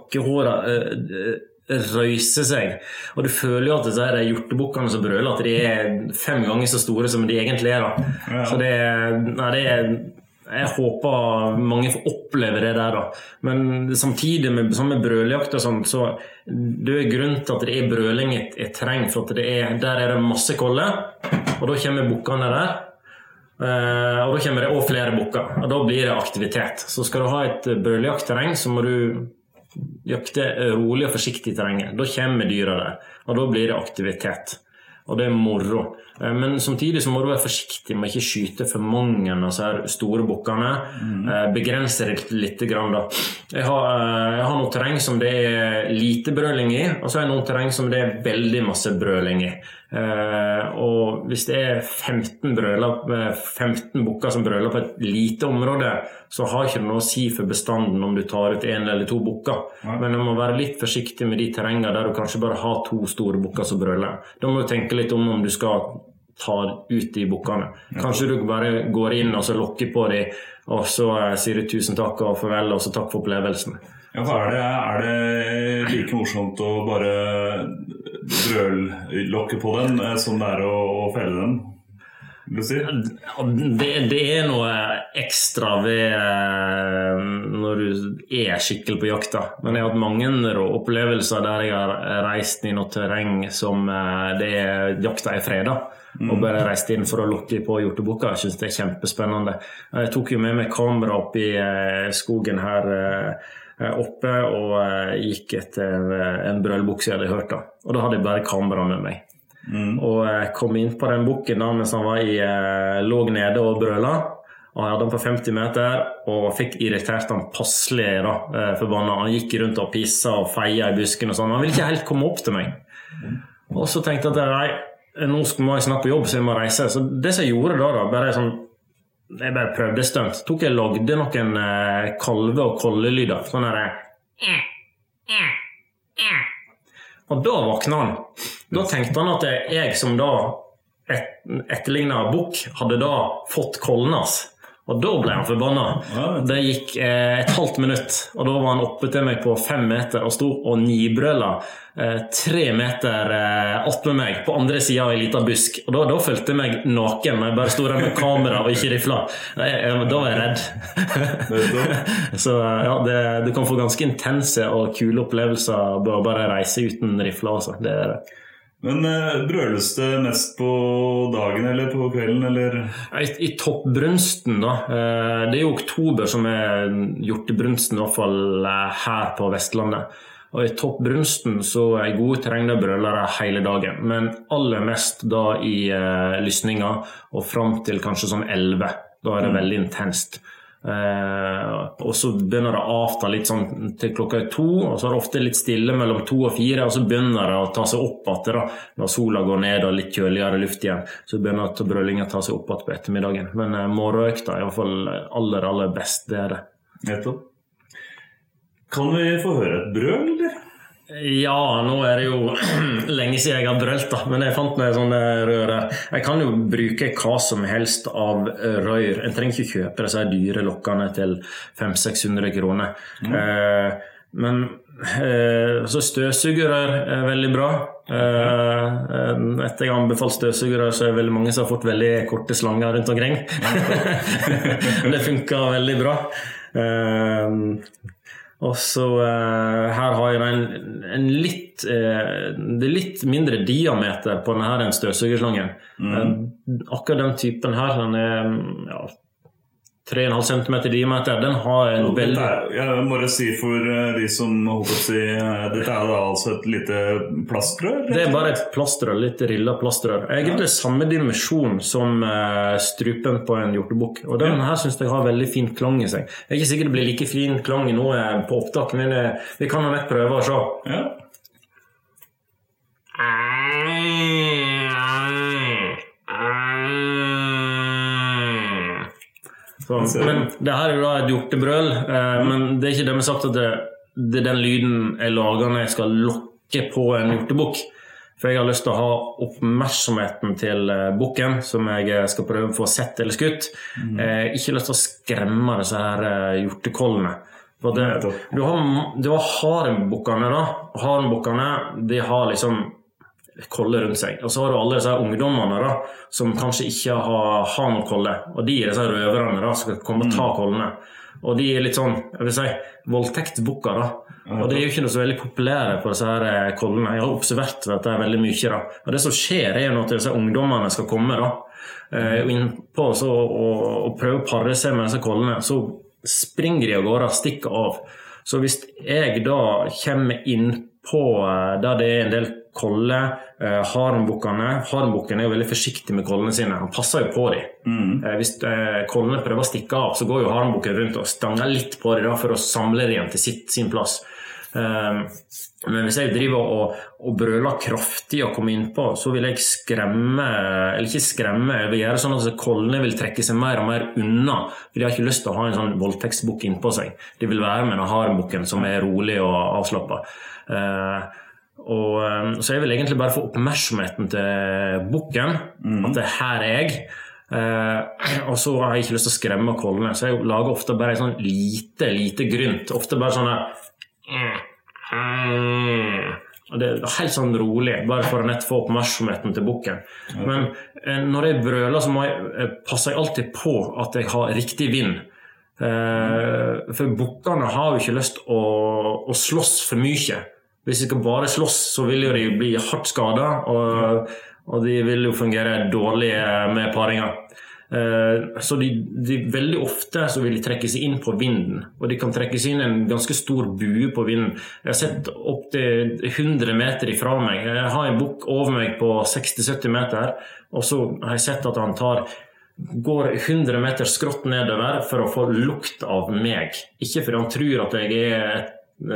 nokkehåret røyse seg, og du føler jo at det er hjortebukkene som brøler, at de er fem ganger så store som de egentlig er da. Ja. Så det er, nei, det er jeg håper mange får oppleve det der da. Men samtidig med, som med brøljakt og sånn, så det er grunn til at det er brøling i et terreng, for at det er, der er det masse koller, og da kommer bukkene der, og da kommer det også flere bukker, og da blir det aktivitet. Så skal du ha et brøljaktterreng, så må du jakte rolig og forsiktig i terrenget. Da kommer dyra der, og da blir det aktivitet. Og det er moro. Men samtidig så må du være forsiktig med ikke skyte for mange av så her store bukkene. Mm. Begrense det litt grann da. Jeg har, jeg har noe terreng som det er lite brøling i, og så har jeg noe terreng som det er veldig masse brøling i. Og hvis det er femten brøler, femten bukker som brøler på et lite område, så har ikke det noe å si for bestanden om du tar ut en eller to bukker. Ja. Men du må være litt forsiktig med de terrenger der du kanskje bare har to store bukker som brøler. Da må du tenke litt om om du skal ta ut de bukkene. Kanskje du bare går inn og så lokker på de, og så sier du tusen takk og farvel, og så takk for opplevelsen. Ja, for er det, er det like morsomt å bare brøllokke på den som det er å, å felle den? vil du si? Det, det er noe ekstra ved når du er skikkelig på jakta. Men jeg har hatt mange opplevelser der jeg har reist i noe terreng som det er jakta er fredag. Mm. Og bare reist inn for å lukke på hjortebukka. Jeg synes det er kjempespennende. Jeg tok jo med meg kamera opp i skogen her oppe og gikk etter en brølbukk som jeg hadde hørt da. Og da hadde jeg bare kamera med meg. Mm. Og jeg kom inn på den bukken da mens han var i, lå nede og brøla. Og jeg hadde han på femti meter og fikk irritert han passelig da, forbannet. Han gikk rundt og pissa og feia i busken og sånn. Han ville ikke helt komme opp til meg. Og så tenkte jeg at nei, nå må jeg snart på jobb så jeg må reise. Så det som jeg gjorde da, da bare sånn jeg bare prøvde stønt. Tok jeg lagde noen eh, kalve- og kollelyder. Sånn her. Og da vakna han. Da tenkte han at jeg som da et, etterlignet bukk hadde da fått kollnas. Og da ble han forbannet. Det gikk eh, et halvt minutt, og da var han oppe til meg på fem meter og stod og nibrøla eh, tre meter eh, opp med meg på andre siden av en liten busk. Og da, da følte jeg meg naken når jeg bare stod der med kamera og ikke rifla. Da var jeg redd. Så ja, det, du kan få ganske intense og kule opplevelser bare, bare reise uten rifla også. Det er det. Men eh, brøles det mest på dagen eller på kvelden? Eller? I, i toppbrunsten da. Eh, det er jo oktober som er hjortebrunsten, i hvert fall eh, her på Vestlandet. Og i toppbrunsten så er gode terreng der brøler hele dagen. Men aller mest da i eh, lysninga og frem til kanskje sånn elleve. Da er det mm. veldig intenst. Eh, og så begynner det å avta litt sånn til klokka er to, og så er det ofte litt stille mellom to og fire, og så begynner det å ta seg opp at det da, når sola går ned og litt kjøligere luft igjen, så begynner det brølingen å ta seg opp at på ettermiddagen. Men eh, morgenøkta er i hvert fall aller, aller best, det er det. Nettopp. Kan vi få høre et brøl, eller? Ja, nå er det jo lenge siden jeg har brølt da, men jeg fant meg sånne rører. Jeg kan jo bruke hva som helst av røyr. Jeg trenger ikke kjøpe disse dyre lokkene til fem til seks hundre kroner. Mm. Eh, men eh, så støvsugerør er veldig bra. Eh, etter jeg har anbefalt støvsugerør så er det veldig mange som har fått veldig korte slanger rundt omkring. Det funker veldig bra. Eh, Og så uh, her har jeg en, en litt uh, det er litt mindre diameter på denne her enn støvsugerslangen. Mm. Uh, akkurat den typen her, den er ja, tre komma fem centimeter diameter, den har en veldig... Er, jeg må bare si for de som håper å si, dette er da altså et lite plastrør? Det er bare et plastrør, litt rillet plastrør. Egentlig samme dimensjon som uh, strupen på en hjortebukk. Og den her synes jeg har veldig fin klang i seg. Jeg er ikke sikker det blir like fin klang nå på opptak, men uh, vi kan jo nett prøve å se. Ja. Så, men det her er jo da et hjortebrøl, eh, men det er ikke det med sagt at det, det er den lyden jeg lager når jeg skal lokke på en hjortebukk. For jeg har lyst til å ha oppmerksomheten til bukken som jeg skal prøve å få sett eller skutt. Mm. Eh, ikke lyst til å skremme disse her hjortekollene. For det, du har, du har harenbukkene da. Harenbukkene, de har liksom kolle rundt seg. Og så har du alle disse ungdommene da, som kanskje ikke har, har noen kolle. Og de er disse røverne da, som skal komme og ta kollene. Og de er litt sånn, jeg vil si, voldtektsbukker da. Og det er jo ikke noe så veldig populære på disse her kollene. Jeg har observert at det er veldig mye da. Og det som skjer er jo når disse ungdommene skal komme da, og inn på så, og, og prøve å parre seg med disse kollene, så springer de og går og stikker av. Så hvis jeg da kommer inn på der det er en del kolle, eh, harenbukkene. Harenbukken er jo veldig forsiktig med kollene sine. Han passer jo på dem. Mm. Eh, hvis eh, kollene prøver å stikke av, så går jo harenbukken rundt og stanger litt på dem da, for å samle dem igjen til sitt, sin plass. Eh, men hvis jeg driver og, og brøler kraftig og kommer inn på, så vil jeg skremme, eller ikke skremme, jeg vil gjøre sånn at kollene vil trekke seg mer og mer unna, for de har ikke lyst til å ha en sånn voldtektsbukk inn på seg. De vil være med den harenbukken som er rolig og avslappet. Eh, Og, så jeg vil egentlig bare få oppmerksomheten til bukken, mm. at det her er jeg, eh, og så har jeg ikke lyst til å skremme kollene, så jeg lager ofte bare en sånn lite, lite grynt, ofte bare sånn der, det er helt sånn rolig, bare for å nett få oppmerksomheten til bukken. Men eh, når jeg brøler, så må jeg, eh, passer jeg alltid på at jeg har riktig vind. Eh, for bukkene har jo ikke lyst å, å slåss for mye. Hvis de skal bare slåss, så vil jo de bli hardt skadet, og, og de vil jo fungere dårlig med paringer. Så de, de veldig ofte så vil de trekke seg inn på vinden, og de kan trekke seg inn en ganske stor bue på vinden. Jeg har sett opp til hundre meter ifra meg. Jeg har en bukk over meg på seksti til sytti meter, og så har jeg sett at han tar går hundre meter skrått nedover for å få lukt av meg. Ikke fordi han tror at jeg er et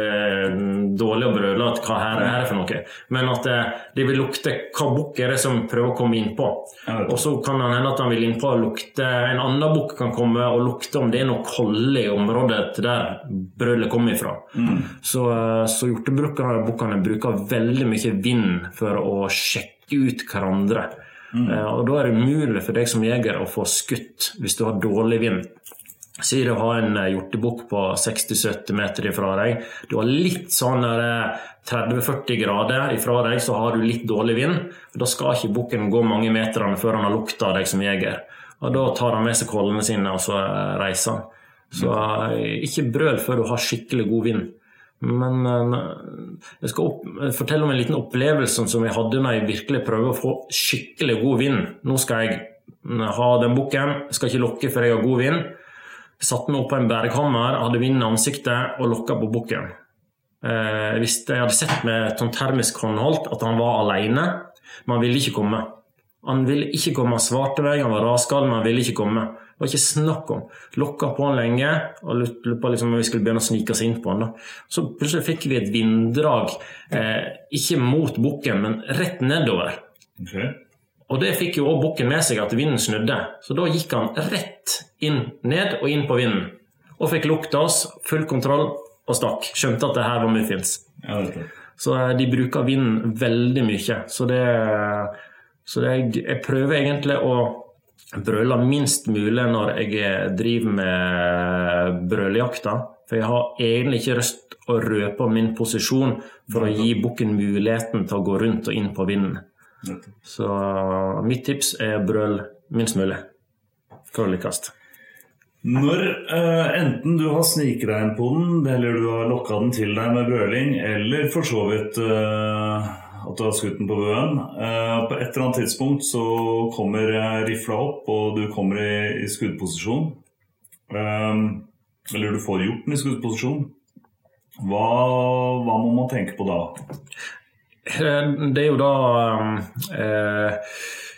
dårlig å brøle at hva her er for noe, men at de vil lukte hva bukk er det som prøver å komme inn på, og så kan han hende at han vil inn på og lukte, en annen bukk kan komme og lukte om det er noe kolde i området der brølet kommer ifra. mm. så, så hjortebukkene bruker veldig mye vind for å sjekke ut hverandre, mm. og da er det umulig for deg som jeger å få skutt hvis du har dårlig vind. Sier du har en hjortebukk på seksti til sytti meter ifra deg, du har litt sånn tretti til førti grader ifra deg, så har du litt dårlig vind, da skal ikke bukken gå mange meterne før han har lukta av deg som jeger, og da tar han med seg kollene sine og så reiser han. Så ikke brøl før du har skikkelig god vind. Men jeg skal opp, fortelle om en liten opplevelse som jeg hadde når jeg virkelig prøver å få skikkelig god vind. Nå skal jeg ha den bukken, jeg skal ikke lokke før jeg har god vind. Jeg satte meg opp på en berghammer, hadde vind i ansiktet og lokket på bukken. Eh, hvis jeg hadde sett med et termisk håndholdt at han var alene, men han ville ikke komme. Han ville ikke komme, han svarte meg, han var raskall, men han ville ikke komme. Det var ikke snakk om. Lokket på han lenge, og lurte på liksom, om vi skulle begynne å snike oss inn på han. Da. Så plutselig fikk vi et vinddrag, eh, ikke mot bukken, men rett nedover. Okay. Og det fikk jo også bukken med seg at vinden snudde. Så da gikk han rett inn, ned og inn på vinden. Og fikk lukta oss, full kontroll og stakk. Skjønte at det her var muffins. Ja, det er så de bruker vinden veldig mye. Så, det, så det, jeg prøver egentlig å brøle minst mulig når jeg driver med brølejakta. For jeg har egentlig ikke lyst å røpe min posisjon for å gi bukken muligheten til å gå rundt og inn på vinden. Så mitt tips er brøl minst mulig for å lykkes. Når eh, enten du har sniket deg inn på den, eller du har lokket den til deg med brøling, eller for så vidt eh, at du har skutt den på bøen, eh, på et eller annet tidspunkt så kommer rifla opp, og du kommer i, i skuddposisjon, eh, eller du får gjort den i skuddposisjon. Hva, hva må man tenke på da? Det er jo da eh,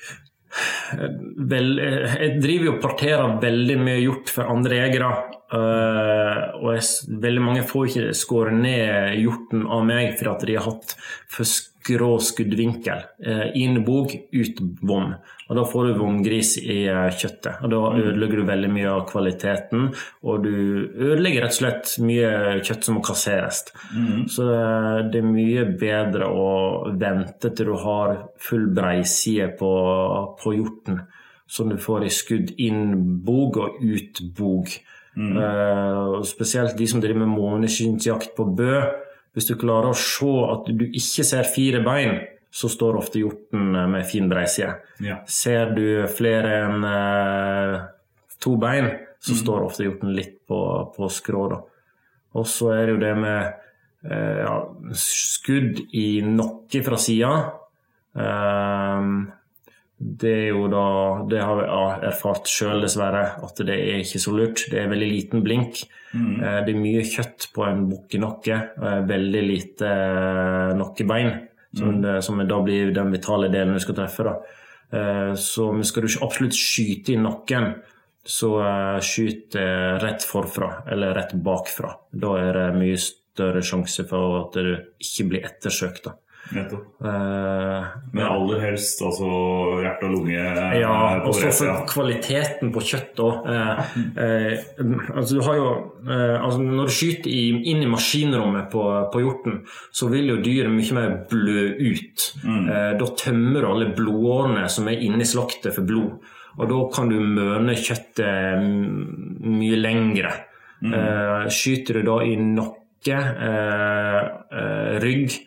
vel, jeg driver jo og parterer veldig mye hjort for andre jegere, eh, og jeg, veldig mange får ikke skåre ned hjorten av meg for at de har hatt for skrå skuddvinkel, eh, inn bog, ut vom, og da får du vomgris i eh, kjøttet, og da ødelegger du veldig mye av kvaliteten, og du ødelegger rett og slett mye kjøtt som må kasseres. Mm. Så eh, det er mye bedre å vente til du har full breiside på, på hjorten, som du får i skudd inn bog og ut bog. Mm. Eh, og spesielt de som driver med måneskinnsjakt på bø, hvis du klarer å se at du ikke ser fire bein, så står ofte hjorten med fin breiside. Ja. Ser du flere enn eh, to bein, så mm. står ofte hjorten litt på, på skrå. Da. Og så er det jo det med eh, ja, skudd i nokke fra siden. Eh, det er jo da, det har jeg erfart selv dessverre, at det er ikke så lurt. Det er veldig liten blink. Mm. Eh, det er mye kjøtt på en bukk i nokke, eh, veldig lite eh, nokkebein. Som, mm. det, som da blir den vitale delen du skal treffe. Da. Eh, så skal du ikke absolutt skyte i nokken, så eh, skyt eh, rett forfra, eller rett bakfra. Da er det mye større sjanse for at du ikke blir ettersøkt. Da. Nettopp. Uh, Men aller helst altså hjerte og lunge ja, og så for ja. Kvaliteten på kjøtt da, uh, uh, altså du har jo uh, altså når du skyter i, inn i maskinrommet på, på hjorten, så vil jo dyret mye mer blø ut. mm. uh, da tømmer du alle blodårene som er inne i slaktet for blod, og da kan du møne kjøttet mye lengre. mm. uh, skyter du da i nakke, uh, uh, rygg,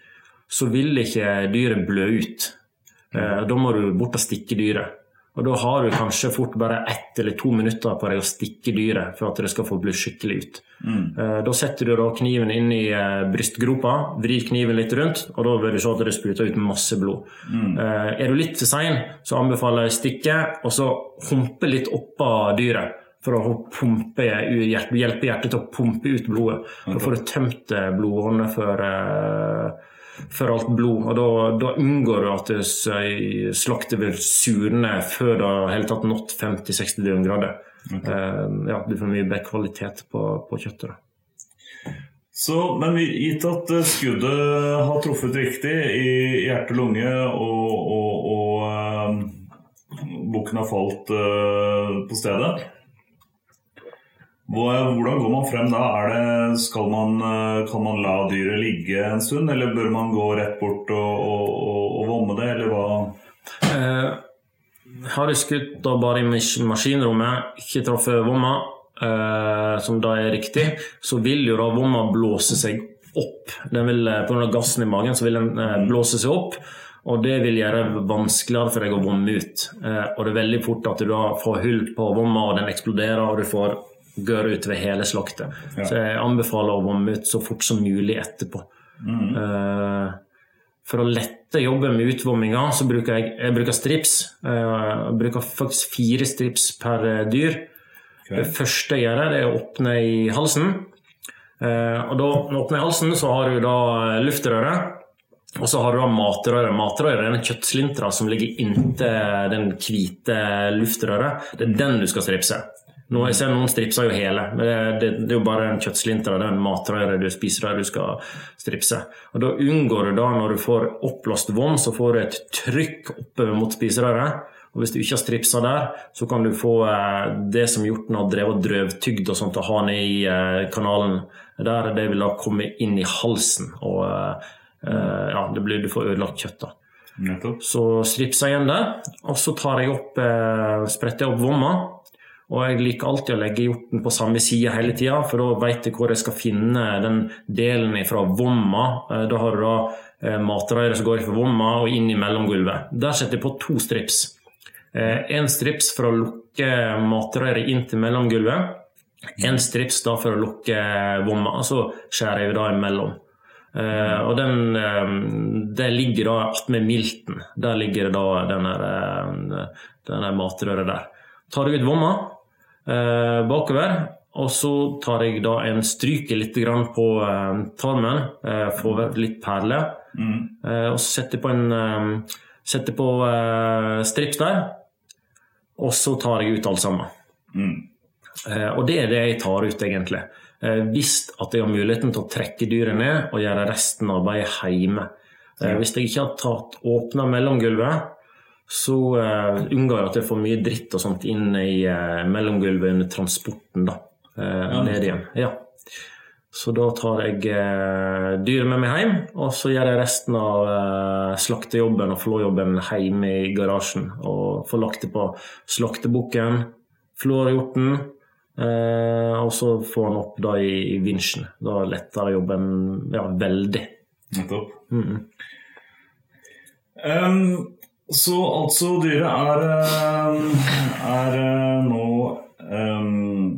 så vil ikke dyret blø ut. Da må du bort og stikke dyret. Og da har du kanskje fort bare ett eller to minutter på deg å stikke dyret for at det skal få blø skikkelig ut. Mm. Da setter du da kniven inn i brystgropa, vrir kniven litt rundt, og da vil du se at det spruter ut masse blod. Mm. Er du litt for sen, så anbefaler jeg stikke, og så humpe litt oppå dyret, for å pumpe, hjelpe hjertet til å pumpe ut blodet. Da får du tømt blodårene for... for alt blod, og da, da unngår du at slaktet vil surne før det har helt tatt nått femti til seksti døgngrader. Okay. Uh, ja, du får mye bedre kvalitet på, på kjøttet. Så, men gitt at skuddet har truffet riktig i hjerte-lunge og, og, og uh, bukken har falt uh, på stedet, hvordan går man frem da? Er det, skal man, kan man la dyret ligge en stund, eller bør man gå rett bort og, og, og, og vomme det, eller hva? Eh, har jeg skutt da bare i maskinrommet, ikke treffer vomma, eh, som da er riktig, så vil jo da vomma blåse seg opp. Den vil, på grunn av gassen i magen, så vil den eh, blåse seg opp, og det vil gjøre det vanskeligere for deg å vomme ut. Eh, og det er veldig fort at du da får hull på vomma, og den eksploderer, og du får går ut ved hele slaktet. Ja. Så jeg anbefaler å vomme ut så fort som mulig etterpå. Mm. Uh, for å lette jobben med utvomminga, så bruker jeg, jeg bruker strips. Uh, jeg bruker faktisk fire strips per dyr. Okay. Det første jeg gjør det er å åpne i halsen. Uh, og da når du åpner i halsen, så har du da luftrøret, og så har du da matrøret. Matrøret er den kjøttslintra som ligger inntil den hvite luftrøret. Det er den du skal stripse. Nå, jeg ser noen stripser jo hele, men det, det, det er jo bare en kjøttslinter, det er en matrøret du spiser der du skal stripse. Og da unngår du da, når du får opplåst vom, så får du et trykk oppe mot spiserøret. Og hvis du ikke har stripset der, så kan du få eh, det som hjorten har drevet drøvtygd og sånt, og ha ned i eh, kanalen. Der det vil da komme inn i halsen, og eh, ja, det blir, du får ødelagt kjøtt da. Nettopp. Så stripser jeg igjen der, og så tar jeg opp, eh, spretter jeg opp vomma. Og jeg liker alltid å legge hjorten på samme side hele tiden, for da vet jeg hvor jeg skal finne den delen fra vomma. Da har du da matrøret som går fra vomma og inn i mellomgulvet. Der setter jeg på to strips. En strips for å lukke matrøret inn til mellomgulvet. En strips da for å lukke vomma, og så skjærer jeg da imellom. Og den, det ligger da att med milten. Der ligger da denne, denne matrøret der. Tar jeg ut vomma eh, bakover, og så tar jeg da en stryke litt grann på eh, tarmen, eh, får litt perle, mm. eh, og så setter jeg på en eh, setter på eh, strips der, og så tar jeg ut alt sammen. Mm. Eh, og det er det jeg tar ut egentlig. Eh, hvis at jeg har muligheten til å trekke dyret ned og gjøre resten av arbeidet hjemme. Eh, hvis jeg ikke har tatt åpnet mellomgulvet, så uh, unngår jeg at jeg får mye dritt og sånt inn i uh, mellomgulvet under transporten da, uh, ja, ned igjen. Ja. Så da tar jeg uh, dyret med meg hjem, og så gjør jeg resten av uh, slaktejobben og flåjobben hjemme i garasjen, og får lagt det på slaktebukken, flårhjorten, uh, og så får han opp da i, i vinsjen. Da letter jobben ja, veldig. Nettopp. Mm. Um, Så altså dyret er, er nå um,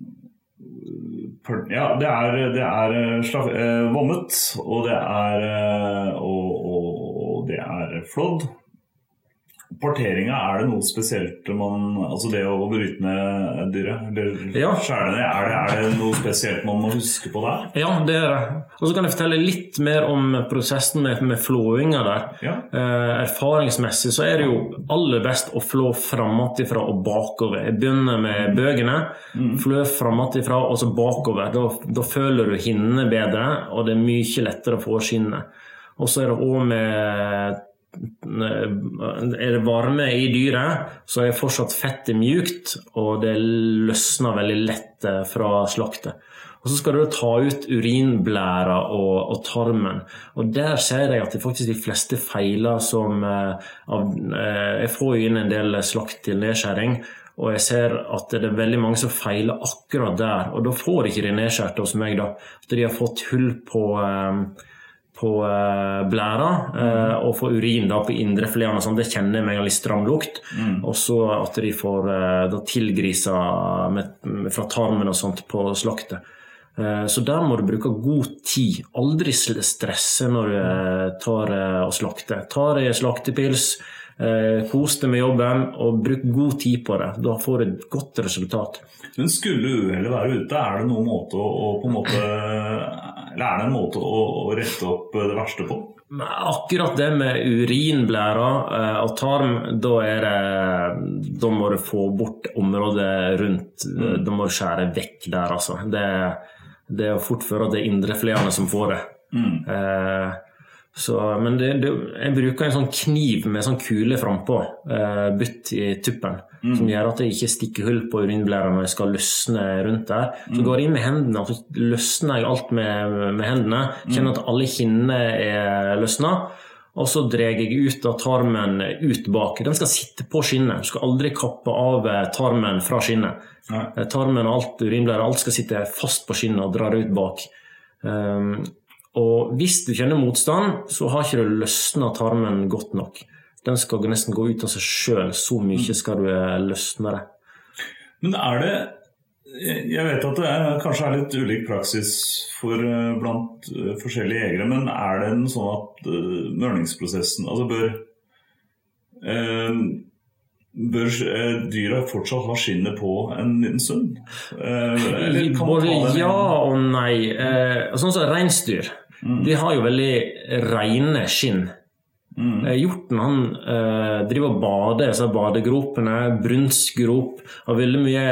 ja, det er, det er slag, eh, vommet, og det er, og, og, og det er flådd. Parteringa, er det noe spesielt man, altså det å bryte ned dyret, eller ja. Skjære ned, er det, er det noe spesielt man må huske på der? Ja, det er det. Og så kan jeg fortelle litt mer om prosessen med, med flåinga der. Ja. Eh, erfaringsmessig så er det jo aller best å flå framatifra og bakover. Jeg begynner med bøgene, mm. flå framatifra og så bakover. Da, da føler du hinnene bedre, og det er mye lettere å få skinnet. Og så er det også med er det varme i dyret, så er fortsatt fettet mjukt, og det løsner veldig lett fra slaktet. Og så skal du ta ut urinblæra og, og tarmen, og der ser jeg at det faktisk de fleste feiler som av, jeg får jo inn en del slakt til nedskjæring, og jeg ser at det er veldig mange som feiler akkurat der, og da får ikke de nedskjært hos meg da, fordi de har fått hull på på uh, blæra uh, og få urin da på indrefileten og sånn, det kjenner jeg meg en litt stram lukt. Mm. Og så at de får uh, da tilgriser med, med, fra tarmen og sånt på slaktet. Uh, så der må du bruke god tid. Aldri stresse når du uh, tar uh, og slakter. Tar deg slaktepils, uh, kos deg med jobben og bruk god tid på det. Da får du et godt resultat. Men skulle uhellet være ute, er det noen måte å, å på en måte, eller er det en måte å, å rette opp det verste på? Akkurat det med urinblæra eh, og tarm, da, er det, da må du få bort området rundt, mm. da må du skjære vekk der altså. Det, det er fort før at det er indrefilene som får det. Mm. Eh, så, men det, det, jeg bruker en sånn kniv med sånn kule frempå, eh, bytt i tuppen, mm. som gjør at jeg ikke stikker hull på urinblæra når jeg skal løsne rundt der. Så mm. går jeg inn med hendene, og så løsner jeg alt med, med hendene, kjenner at alle kinnene er løsnet, og så drar jeg ut av tarmen ut bak. Den skal sitte på skinnet, du skal aldri kappe av tarmen fra skinnet. Nei. Tarmen og alt urinblæra, alt skal sitte fast på skinnet og dra det ut bak. Um, Og hvis du kjenner motstand, så har ikke du løsnet tarmen godt nok. Den skal nesten gå ut av seg selv, så mye skal du løsne det. Men er det, jeg vet at det er, kanskje er litt ulik praksis for blant forskjellige jegere, men er det en sånn at uh, mørningsprosessen, altså bør, uh, bør uh, dyra fortsatt ha skinnet på en liten stund? Uh, eller kan man ta det? Ja og nei. Uh, sånn som reinsdyr. Mm. De har jo veldig rene skinn. Mm. Hjorten han eh, driver og bader, så badegropene, brunnsgrop, og veldig mye,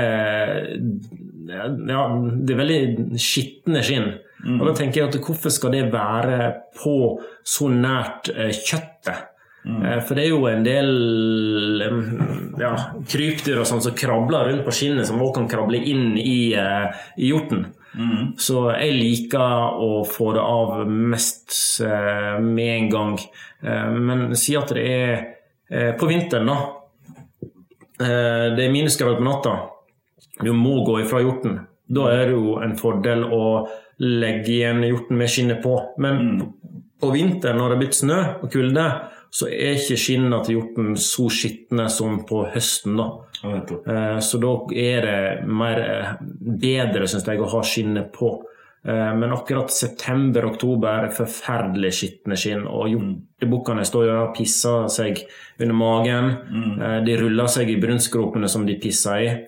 ja, det er veldig skittende skinn. Mm. Og da tenker jeg at hvorfor skal det være på så nært eh, kjøttet? Mm. Eh, for det er jo en del eh, ja, krypdyr og sånn som krabler rundt på skinnet, som også kan krable inn i, eh, i hjorten. Mm. Så jeg liker å få det av mest eh, med en gang, eh, men si at det er eh, på vinteren da, eh, det er minusgrader på natta, du må gå ifra hjorten, da er det jo en fordel å legge igjen hjorten med skinnet på, men mm. på vinteren når det er blitt snø og kulde, så er ikke skinnene til hjorten så skittende som på høsten da. Så da er det mer bedre, synes jeg, å ha skinnet på. Men akkurat september, oktober er forferdelig skittende skinn, og hjortebukkene står jo og pisser seg under magen. Mm. De ruller seg i brunnsgropene som de pisser i.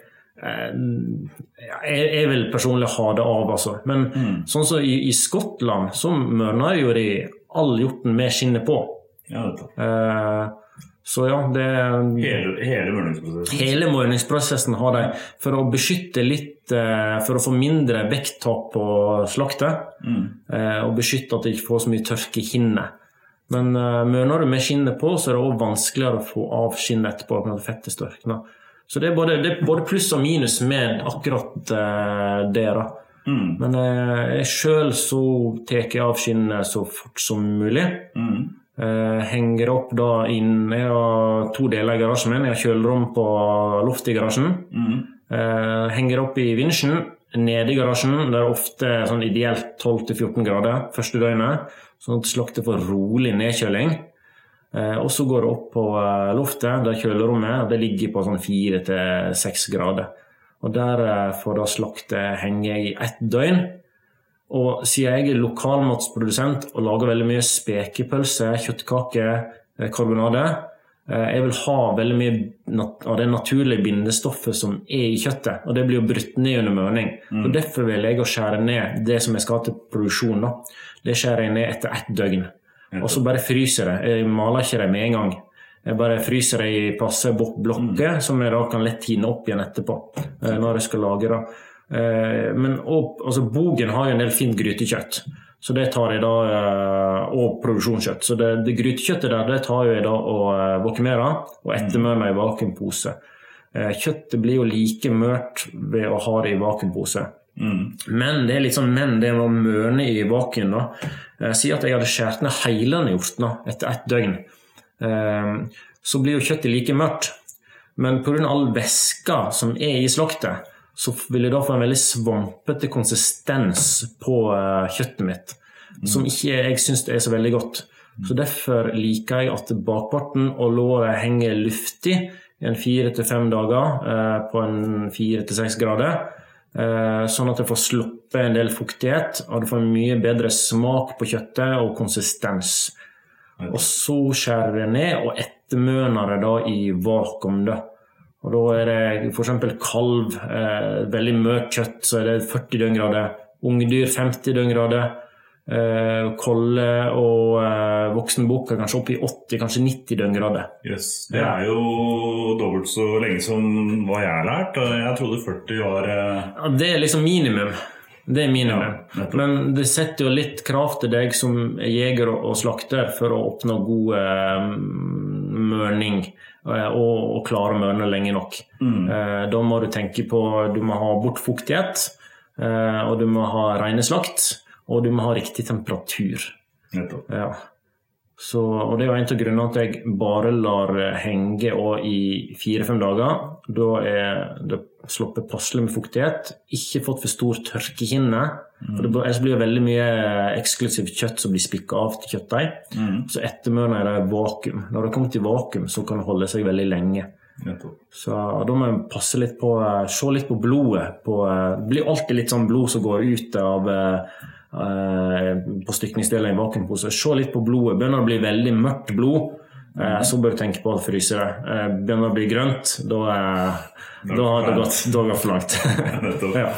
Jeg, jeg vil personlig ha det av, altså. Men mm. sånn som i, i Skottland, så mørner jo de all hjorten med skinnet på. Ja, uh, så ja, det hele, hele mørningsprosessen hele mørningsprosessen har de for å beskytte litt uh, for å få mindre vekttap på slaktet mm. uh, og beskytte at det ikke får så mye tørke i hinnet, men uh, mørner du med skinnet på, så er det også vanskeligere å få av skinnet etterpå når fettet størkner. Så det er, både, det er både pluss og minus med akkurat uh, det da. Mm. Men uh, jeg selv så tek jeg av skinnet så fort som mulig. Mm. Uh, henger opp da inn, jeg har to deler i garasjen min, jeg har kjølrom på loft i garasjen, mm. uh, henger opp i vinsjen, nede i garasjen, det er ofte sånn ideelt tolv til fjorten grader første døgnet, sånn at slaktet får rolig nedkjøling, uh, og så går det opp på uh, loftet, der kjølrommet, det ligger på sånn fire til seks grader, og der uh, får da slaktet henge i ett døgn. Og siden jeg er lokalmatsprodusent og lager veldig mye spekepølse, kjøttkake, karbonade, jeg vil ha veldig mye av det naturlige bindestoffet som er i kjøttet, og det blir jo brutt ned under mørning. Mm. Og derfor vil jeg å skjære ned det som jeg skal ha til produksjon. Da. Det skjærer jeg ned etter ett døgn. Og så bare fryser det. Jeg maler ikke det med en gang. Jeg bare fryser det i passe blokker, mm. som jeg da kan lett tine opp igjen etterpå, når jeg skal lage det. Men og, altså, bogen har jo en del fint grytekjøtt, så det tar jeg da, og produksjonskjøtt, så det, det grytekjøttet der, det tar jeg da og vakuumerer og ettermørner i vakuumpose. Kjøttet blir jo like mørt ved å ha det i vakuumpose, mm. men det er litt sånn, men det var mørne i vakuum da. Jeg sier at jeg hadde skjært ned hele hjorten da, etter ett døgn, så blir jo kjøttet like mørkt, men på grunn av all væska som er i slaktet, så vil jeg da få en veldig svampete konsistens på uh, kjøttet mitt. som ikke jeg synes er så veldig godt. Så derfor liker jeg at bakparten og låret henger luftig i en fire til fem dager eh, på en fire til seks grader, eh, sånn at jeg får sluppe en del fuktighet, og det får en mye bedre smak på kjøttet og konsistens. Og så skjærer jeg ned og ettermøner det da i vakuum da. Og da er det for eksempel kalv, eh, veldig mørkt kjøtt, så er det førti døgngrader, ungdyr femti døgngrader, eh, kolle og eh, voksen bukk er kanskje opp i åtti, kanskje nitti døgngrader. Yes, det er jo dobbelt så lenge som hva jeg har lært, og jeg trodde førti var... Eh... Ja, det er liksom minimum. Det er minimum. Ja, men det setter jo litt krav til deg som jeger og slakter for å oppnå god eh, mørning. Og, og klare mørne lenge nok. Mm. Eh, da må du tenke på, du må ha bort fuktighet, eh, og du må ha rene slakt, og du må ha riktig temperatur. Ja. Så, og det er jo en av grunnene at jeg bare lar henge og i fire-fem dager. Da er det sloppet passelig med fuktighet, ikke fått for stor tørkehinne, mm. for det, ellers blir det veldig mye eksklusivt kjøtt som blir spikket av til kjøttdeig. Mm. Så ettermørner er det vakuum. Når det kommer til vakuum, så kan det holde seg veldig lenge. Så da må jeg passe litt på, se litt på blodet. På, det blir alltid litt sånn blod som går ut av på stykningsdelen i vakuumpose. Se litt på blodet. Begynner det å bli veldig mørkt blod, så bør du tenke på å fryse det. Begynner det å bli grønt, da, da har det gått, da har det gått for langt. Ja.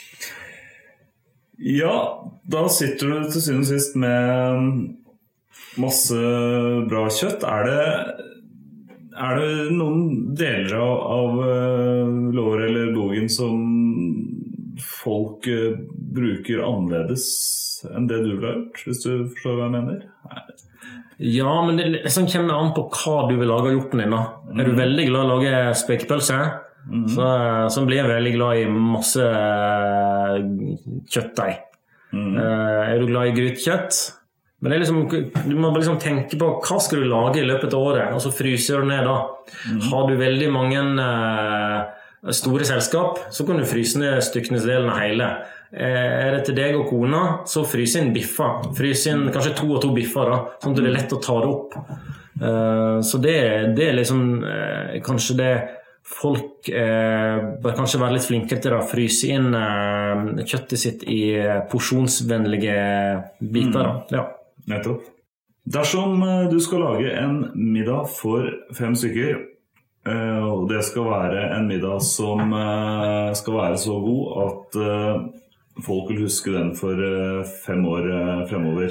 Ja, da sitter du til syvende og sist med masse bra kjøtt. Er det, er det noen deler av, av lår eller bogen som folk bruker annerledes enn det du vil ha gjort, hvis du forstår hva jeg mener? Nei. Ja, men det liksom kommer an på hva du vil lage av hjorten din da. Mm. Er du veldig glad i å lage spekepølse, mm. så, så blir jeg veldig glad i masse kjøttdeig. Mm. Er du glad i grytekjøtt? Men det er liksom, du må liksom tenke på hva skal du lage i løpet av året, og så fryser du ned da. Mm. Har du veldig mange store selskap, så kan du fryse ned stykningsdelen av hele. Er det til deg og kona, så frys inn biffer. Frys inn kanskje to og to biffer da, sånn at det er lett å ta det opp. Så det, det er liksom kanskje det folk bør kanskje være litt flinkere til å fryse inn kjøttet sitt i porsjonsvennlige biter da. Ja. Nettopp. Dersom du skal lage en middag for fem stykker, og det skal være en middag som skal være så god at folk vil huske den for fem år fremover.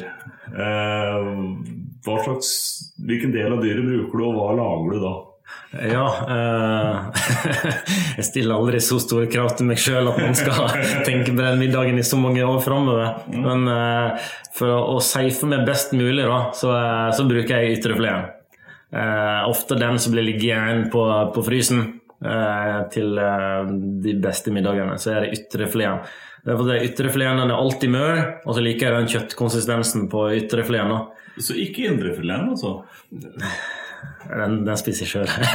Hva slags, hvilken del av dyret bruker du, og hva lager du da? Ja, eh, jeg stiller aldri så store krav til meg selv at man skal tenke på den middagen i så mange år fremover. Men eh, for å, å safe meg best mulig da, så, så bruker jeg ytrefleren. Eh, ofte den som blir ligget igjen på, på frysen eh, til eh, de beste middagene, så er det ytrefleren. Det er for det ytrefleren den er alltid mør, og så liker jeg den kjøttkonsistensen på ytrefleren da. Så ikke indrefileten altså? Den, den spiser jeg selv.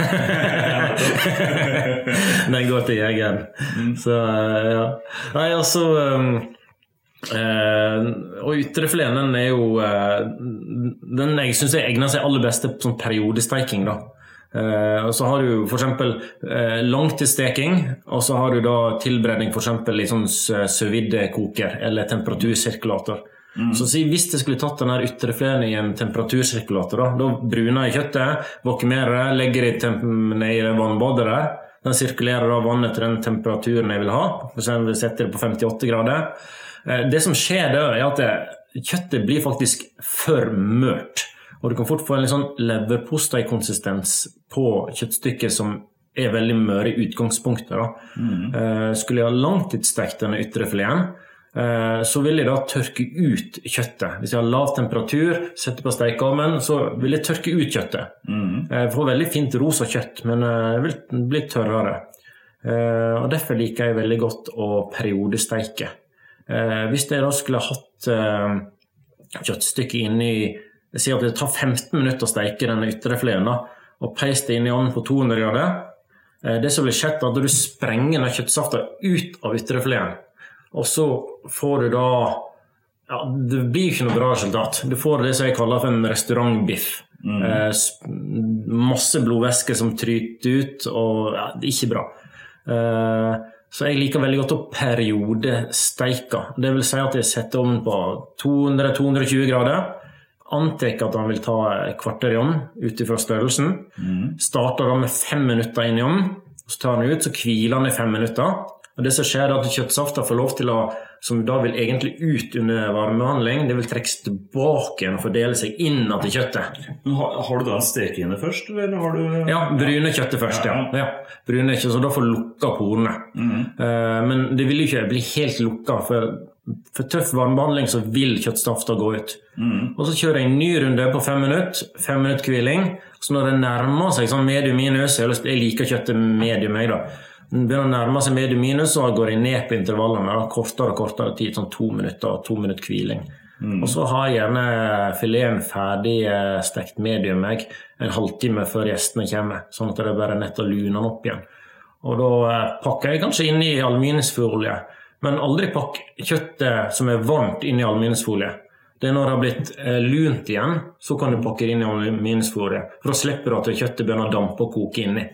Den går til jegeren. Mm. Så ja. Nei, altså um, uh, og ytrefileten den er jo uh, den jeg synes jeg egner seg aller beste på sånn periodesteiking da. Uh, og så har du for eksempel uh, langtidssteking, og så har du da tilberedning for eksempel i sånn sous-vide-koker eller temperatursirkulator. Mm. Så si, hvis jeg skulle tatt den her ytrefileten i en temperatursirkulator da, da bruner jeg kjøttet, vakuumerer det, legger det ned i vannbadet der, den sirkulerer da vannet til den temperaturen jeg vil ha, for eksempel setter det på femtiåtte grader. uh, det som skjer da er at det, kjøttet blir faktisk for mørt, og du kan fort få en litt sånn leverpostei-konsistens på kjøttstykket som er veldig mør i utgangspunktet da. Mm. Uh, skulle jeg ha langtidsstekt denne ytrefileten, uh, så vil jeg da tørke ut kjøttet. Hvis jeg har lav temperatur, setter på stekeovnen, så vil jeg tørke ut kjøttet. Mm. Jeg får veldig fint rosa kjøtt, men det vil bli tørrere. Uh, og derfor liker jeg veldig godt å periodesteike. Uh, hvis jeg da skulle hatt uh, kjøttstykket inni, jeg sier at det tar femten minutter å steike denne ytrefileten da, og peise det inn i ovnen på to hundre grader. Det som blir skjedd er at du sprenger den kjøttsaften ut av ytrefileten, og så får du da Ja, det blir ikke noe bra resultat. Du får det som jeg kaller for en restaurantbiff. Mm. Eh, masse blodvæske som tryter ut, og ja, det er ikke bra. Eh, så jeg liker veldig godt å periodesteike. Det vil si at jeg setter ovnen på to hundre til to hundre og tjue grader. Antek at han vil ta kvarter i ovnen utifra størrelsen. Mm. Starter da med fem minutter inn i ovnen, så tar han ut, så hviler han i fem minutter. Og det som skjer er at kjøttsaften får lov til å, som da vil egentlig ut under varmebehandling, det vil trekkes tilbake igjen og fordele seg innad til kjøttet. Men har, har du da steke inne først, eller har du... Ja, brune kjøttet først, ja. ja. ja. Brune kjøttet, så da får lukka porene. Mm. Uh, men det vil jo ikke bli helt lukka, for, for tøff varmebehandling så vil kjøttsaften gå ut. Mm. Og så kjører jeg en ny runde på fem minutter, fem minutter kvilling, så når det nærmer seg sånn medium minus, jeg liker kjøttet medium jeg da, når det begynner å nærme seg medium minus, så går jeg ned på intervallene, da, kortere og kortere tid, sånn to minutter, to minutter kviling. Mm. Og så har jeg gjerne fileten ferdig stekt medium jeg, en halvtime før gjestene kommer, sånn at det er bare nett å lune den opp igjen. Og da pakker jeg kanskje inn i aluminiumsfolie, men aldri pakk kjøttet som er varmt inn i aluminiumsfolie. Det er når det har blitt lunt igjen, så kan du pakke det inn i aluminiumsfolie, for da slipper du at kjøttet begynner å dampe og koke inni.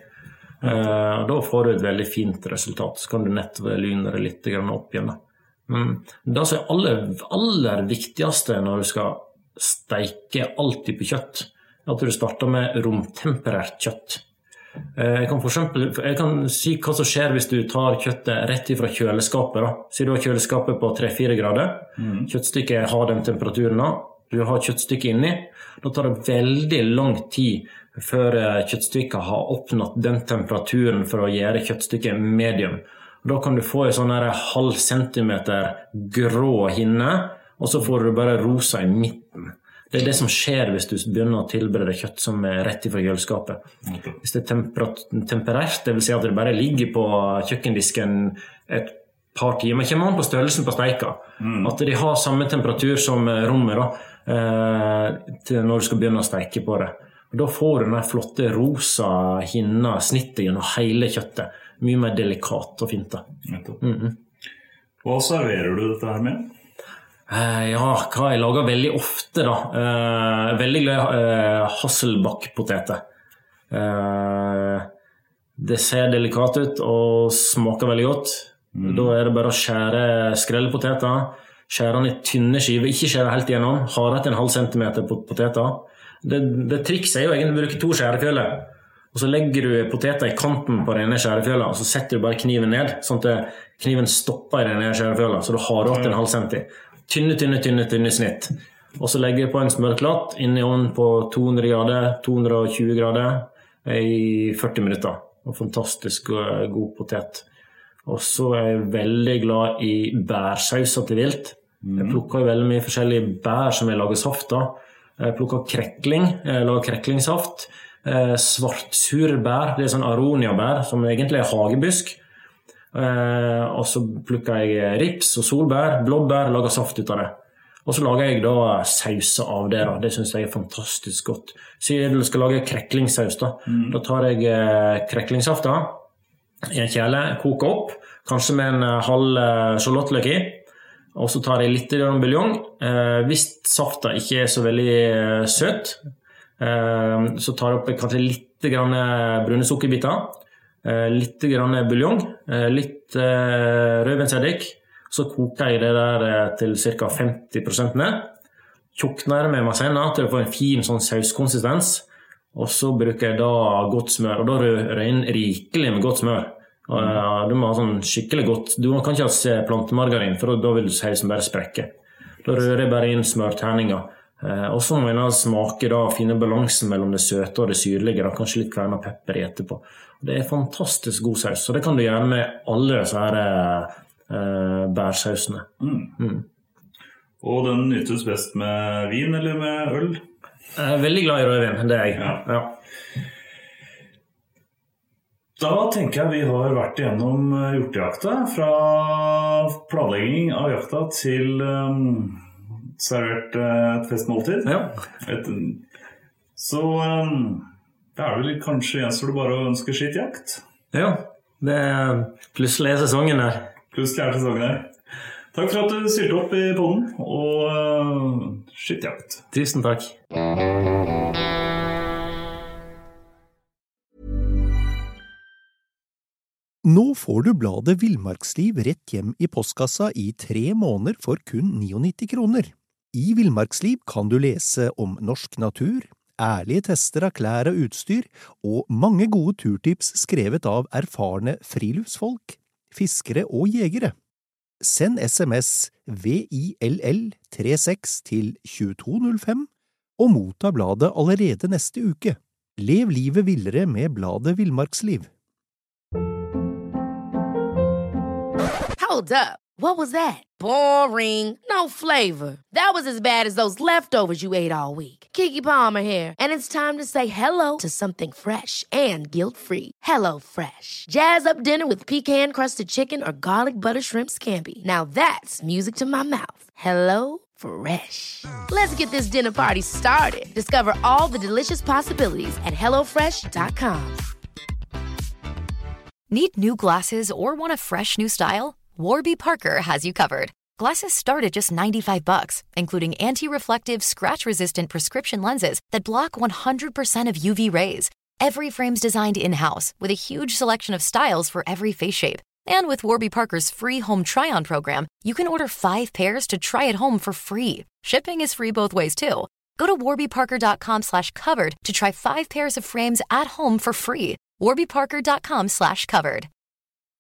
Uh, da får du et veldig fint resultat, så kan du nett lune det litt opp igjen da. Men det som er aller, aller viktigste når du skal steike alltid på kjøtt, er at du starter med romtemperert kjøtt. uh, jeg, kan for eksempel, jeg kan si hva som skjer hvis du tar kjøttet rett fra kjøleskapet da. Si du har kjøleskapet på tre til fire grader, mm. kjøttstykket har den temperaturen da, du har kjøttstykket inni, da tar det veldig lang tid før kjøttstykket har oppnått den temperaturen for å gjøre kjøttstykket medium. Da kan du få en sånn her halv centimeter grå hinne, og så får du bare rosa i midten. Det er det som skjer hvis du begynner å tilberede kjøtt som er rett fra kjøleskapet. Okay. Hvis det er temperert, det vil si at det bare ligger på kjøkkendisken et par timer, kommer an på størrelsen på steika. Mm. At de har samme temperatur som rommet da, til når du skal begynne å steike på det. Da får du den flotte rosa hinna snittet gjennom hele kjøttet. Mye mer delikat og fint da. Mm-hmm. Hva serverer du dette her med? Eh, ja, hva jeg lager veldig ofte da. Eh, veldig glad i eh, hasselbakkpoteter. Eh, det ser delikat ut og smaker veldig godt. Mm. Da er det bare å skjære skrellepoteter, skjære den i tynne skiver, ikke skjære helt igjennom, ha rett en halv centimeter på poteter. Det, det trikset er jo egentlig å bruke to skjærefjøler, og så legger du poteter i kanten på den ene skjærefjøla, og så setter du bare kniven ned, sånn at kniven stopper i den ene skjærefjøla, så du har åt en halv centi. Tynne, tynne, tynne, tynne snitt. Og så legger du på en smørklatt inn i ovnen på to hundre grader, to hundre og tjue grader i førti minutter. Og fantastisk god potet. Og så er jeg veldig glad i bærsauser til vilt. Jeg plukker veldig mye forskjellige bær som jeg lager saft av. Jeg plukker krekling, jeg lager kreklingsaft, svart surbær, det er sånn aroniabær som egentlig er hagebusk, og så plukker jeg rips og solbær, blåbær, lager saft ut av det. Og så lager jeg da sauser av det da, det synes jeg er fantastisk godt. Så jeg skal lage kreklingsaus da, mm. da tar jeg kreklingsaft da, i en kjele, koker opp, kanskje med en halv charlotteløk i, og så tar jeg litt buljong. Eh, hvis saften ikke er så veldig eh, søt, eh, så tar jeg opp kanskje litt grann brune sukkerbiter, eh, litt grann buljong, eh, litt eh, rødvinseddik. Så koker jeg det der eh, til cirka femti prosent ned. Tjukner det med massena til å få en fin sånn sauskonsistens. Og så bruker jeg da godt smør, og da rører jeg inn rikelig med godt smør. Og, ja, du må ha sånn skikkelig godt, du kan ikke ha plantemargarin, for da vil sausen bare sprekke. Da rører jeg bare inn smørterninger, eh, og så må jeg smake da, finne balansen mellom det søte og det syrlige, da, kanskje litt kvern og pepper i etterpå. Det er fantastisk god saus, så det kan du gjøre med alle disse her eh, bærsausene. Mm. Mm. Og den nytes best med vin eller med øl? Jeg er veldig glad i rødvin, det er jeg. Ja. Ja. Da tenker jeg vi har vært igjennom hjortejakta, fra planlegging av jakta til um, servert et festmåltid. Ja. Et, så um, det er vel kanskje gjenstår det bare å ønske skittjakt. Ja, det er plutselig er sesongen her. Plutselig er sesongen her. Takk for at du stilte opp i podden, og uh, skittjakt. Tusen takk. Nå får du bladet Villmarksliv rett hjem i postkassa i tre måneder for kun nittini kroner. I Villmarksliv kan du lese om norsk natur, ærlige tester av klær og utstyr, og mange gode turtips skrevet av erfarne friluftsfolk, fiskere og jegere. Send sms V I L L trettiseks til tjueto null fem og motta bladet allerede neste uke. Lev livet villere med bladet Villmarksliv. Hold up. What was that? Boring. No flavor. That was as bad as those leftovers you ate all week. Keke Palmer here, and it's time to say hello to something fresh and guilt-free. Hello Fresh. Jazz up dinner with pecan-crusted chicken or garlic butter shrimp scampi. Now that's music to my mouth. Hello Fresh. Let's get this dinner party started. Discover all the delicious possibilities at hello fresh dot com. Need new glasses or want a fresh new style? Warby Parker has you covered. Glasses start at just ninety-five bucks, including anti-reflective, scratch-resistant prescription lenses that block one hundred percent of U V rays. Every frame's designed in-house with a huge selection of styles for every face shape. And with Warby Parker's free home try-on program, you can order five pairs to try at home for free. Shipping is free both ways, too. Go to warby parker dot com slash covered to try five pairs of frames at home for free. warby parker dot com slash covered.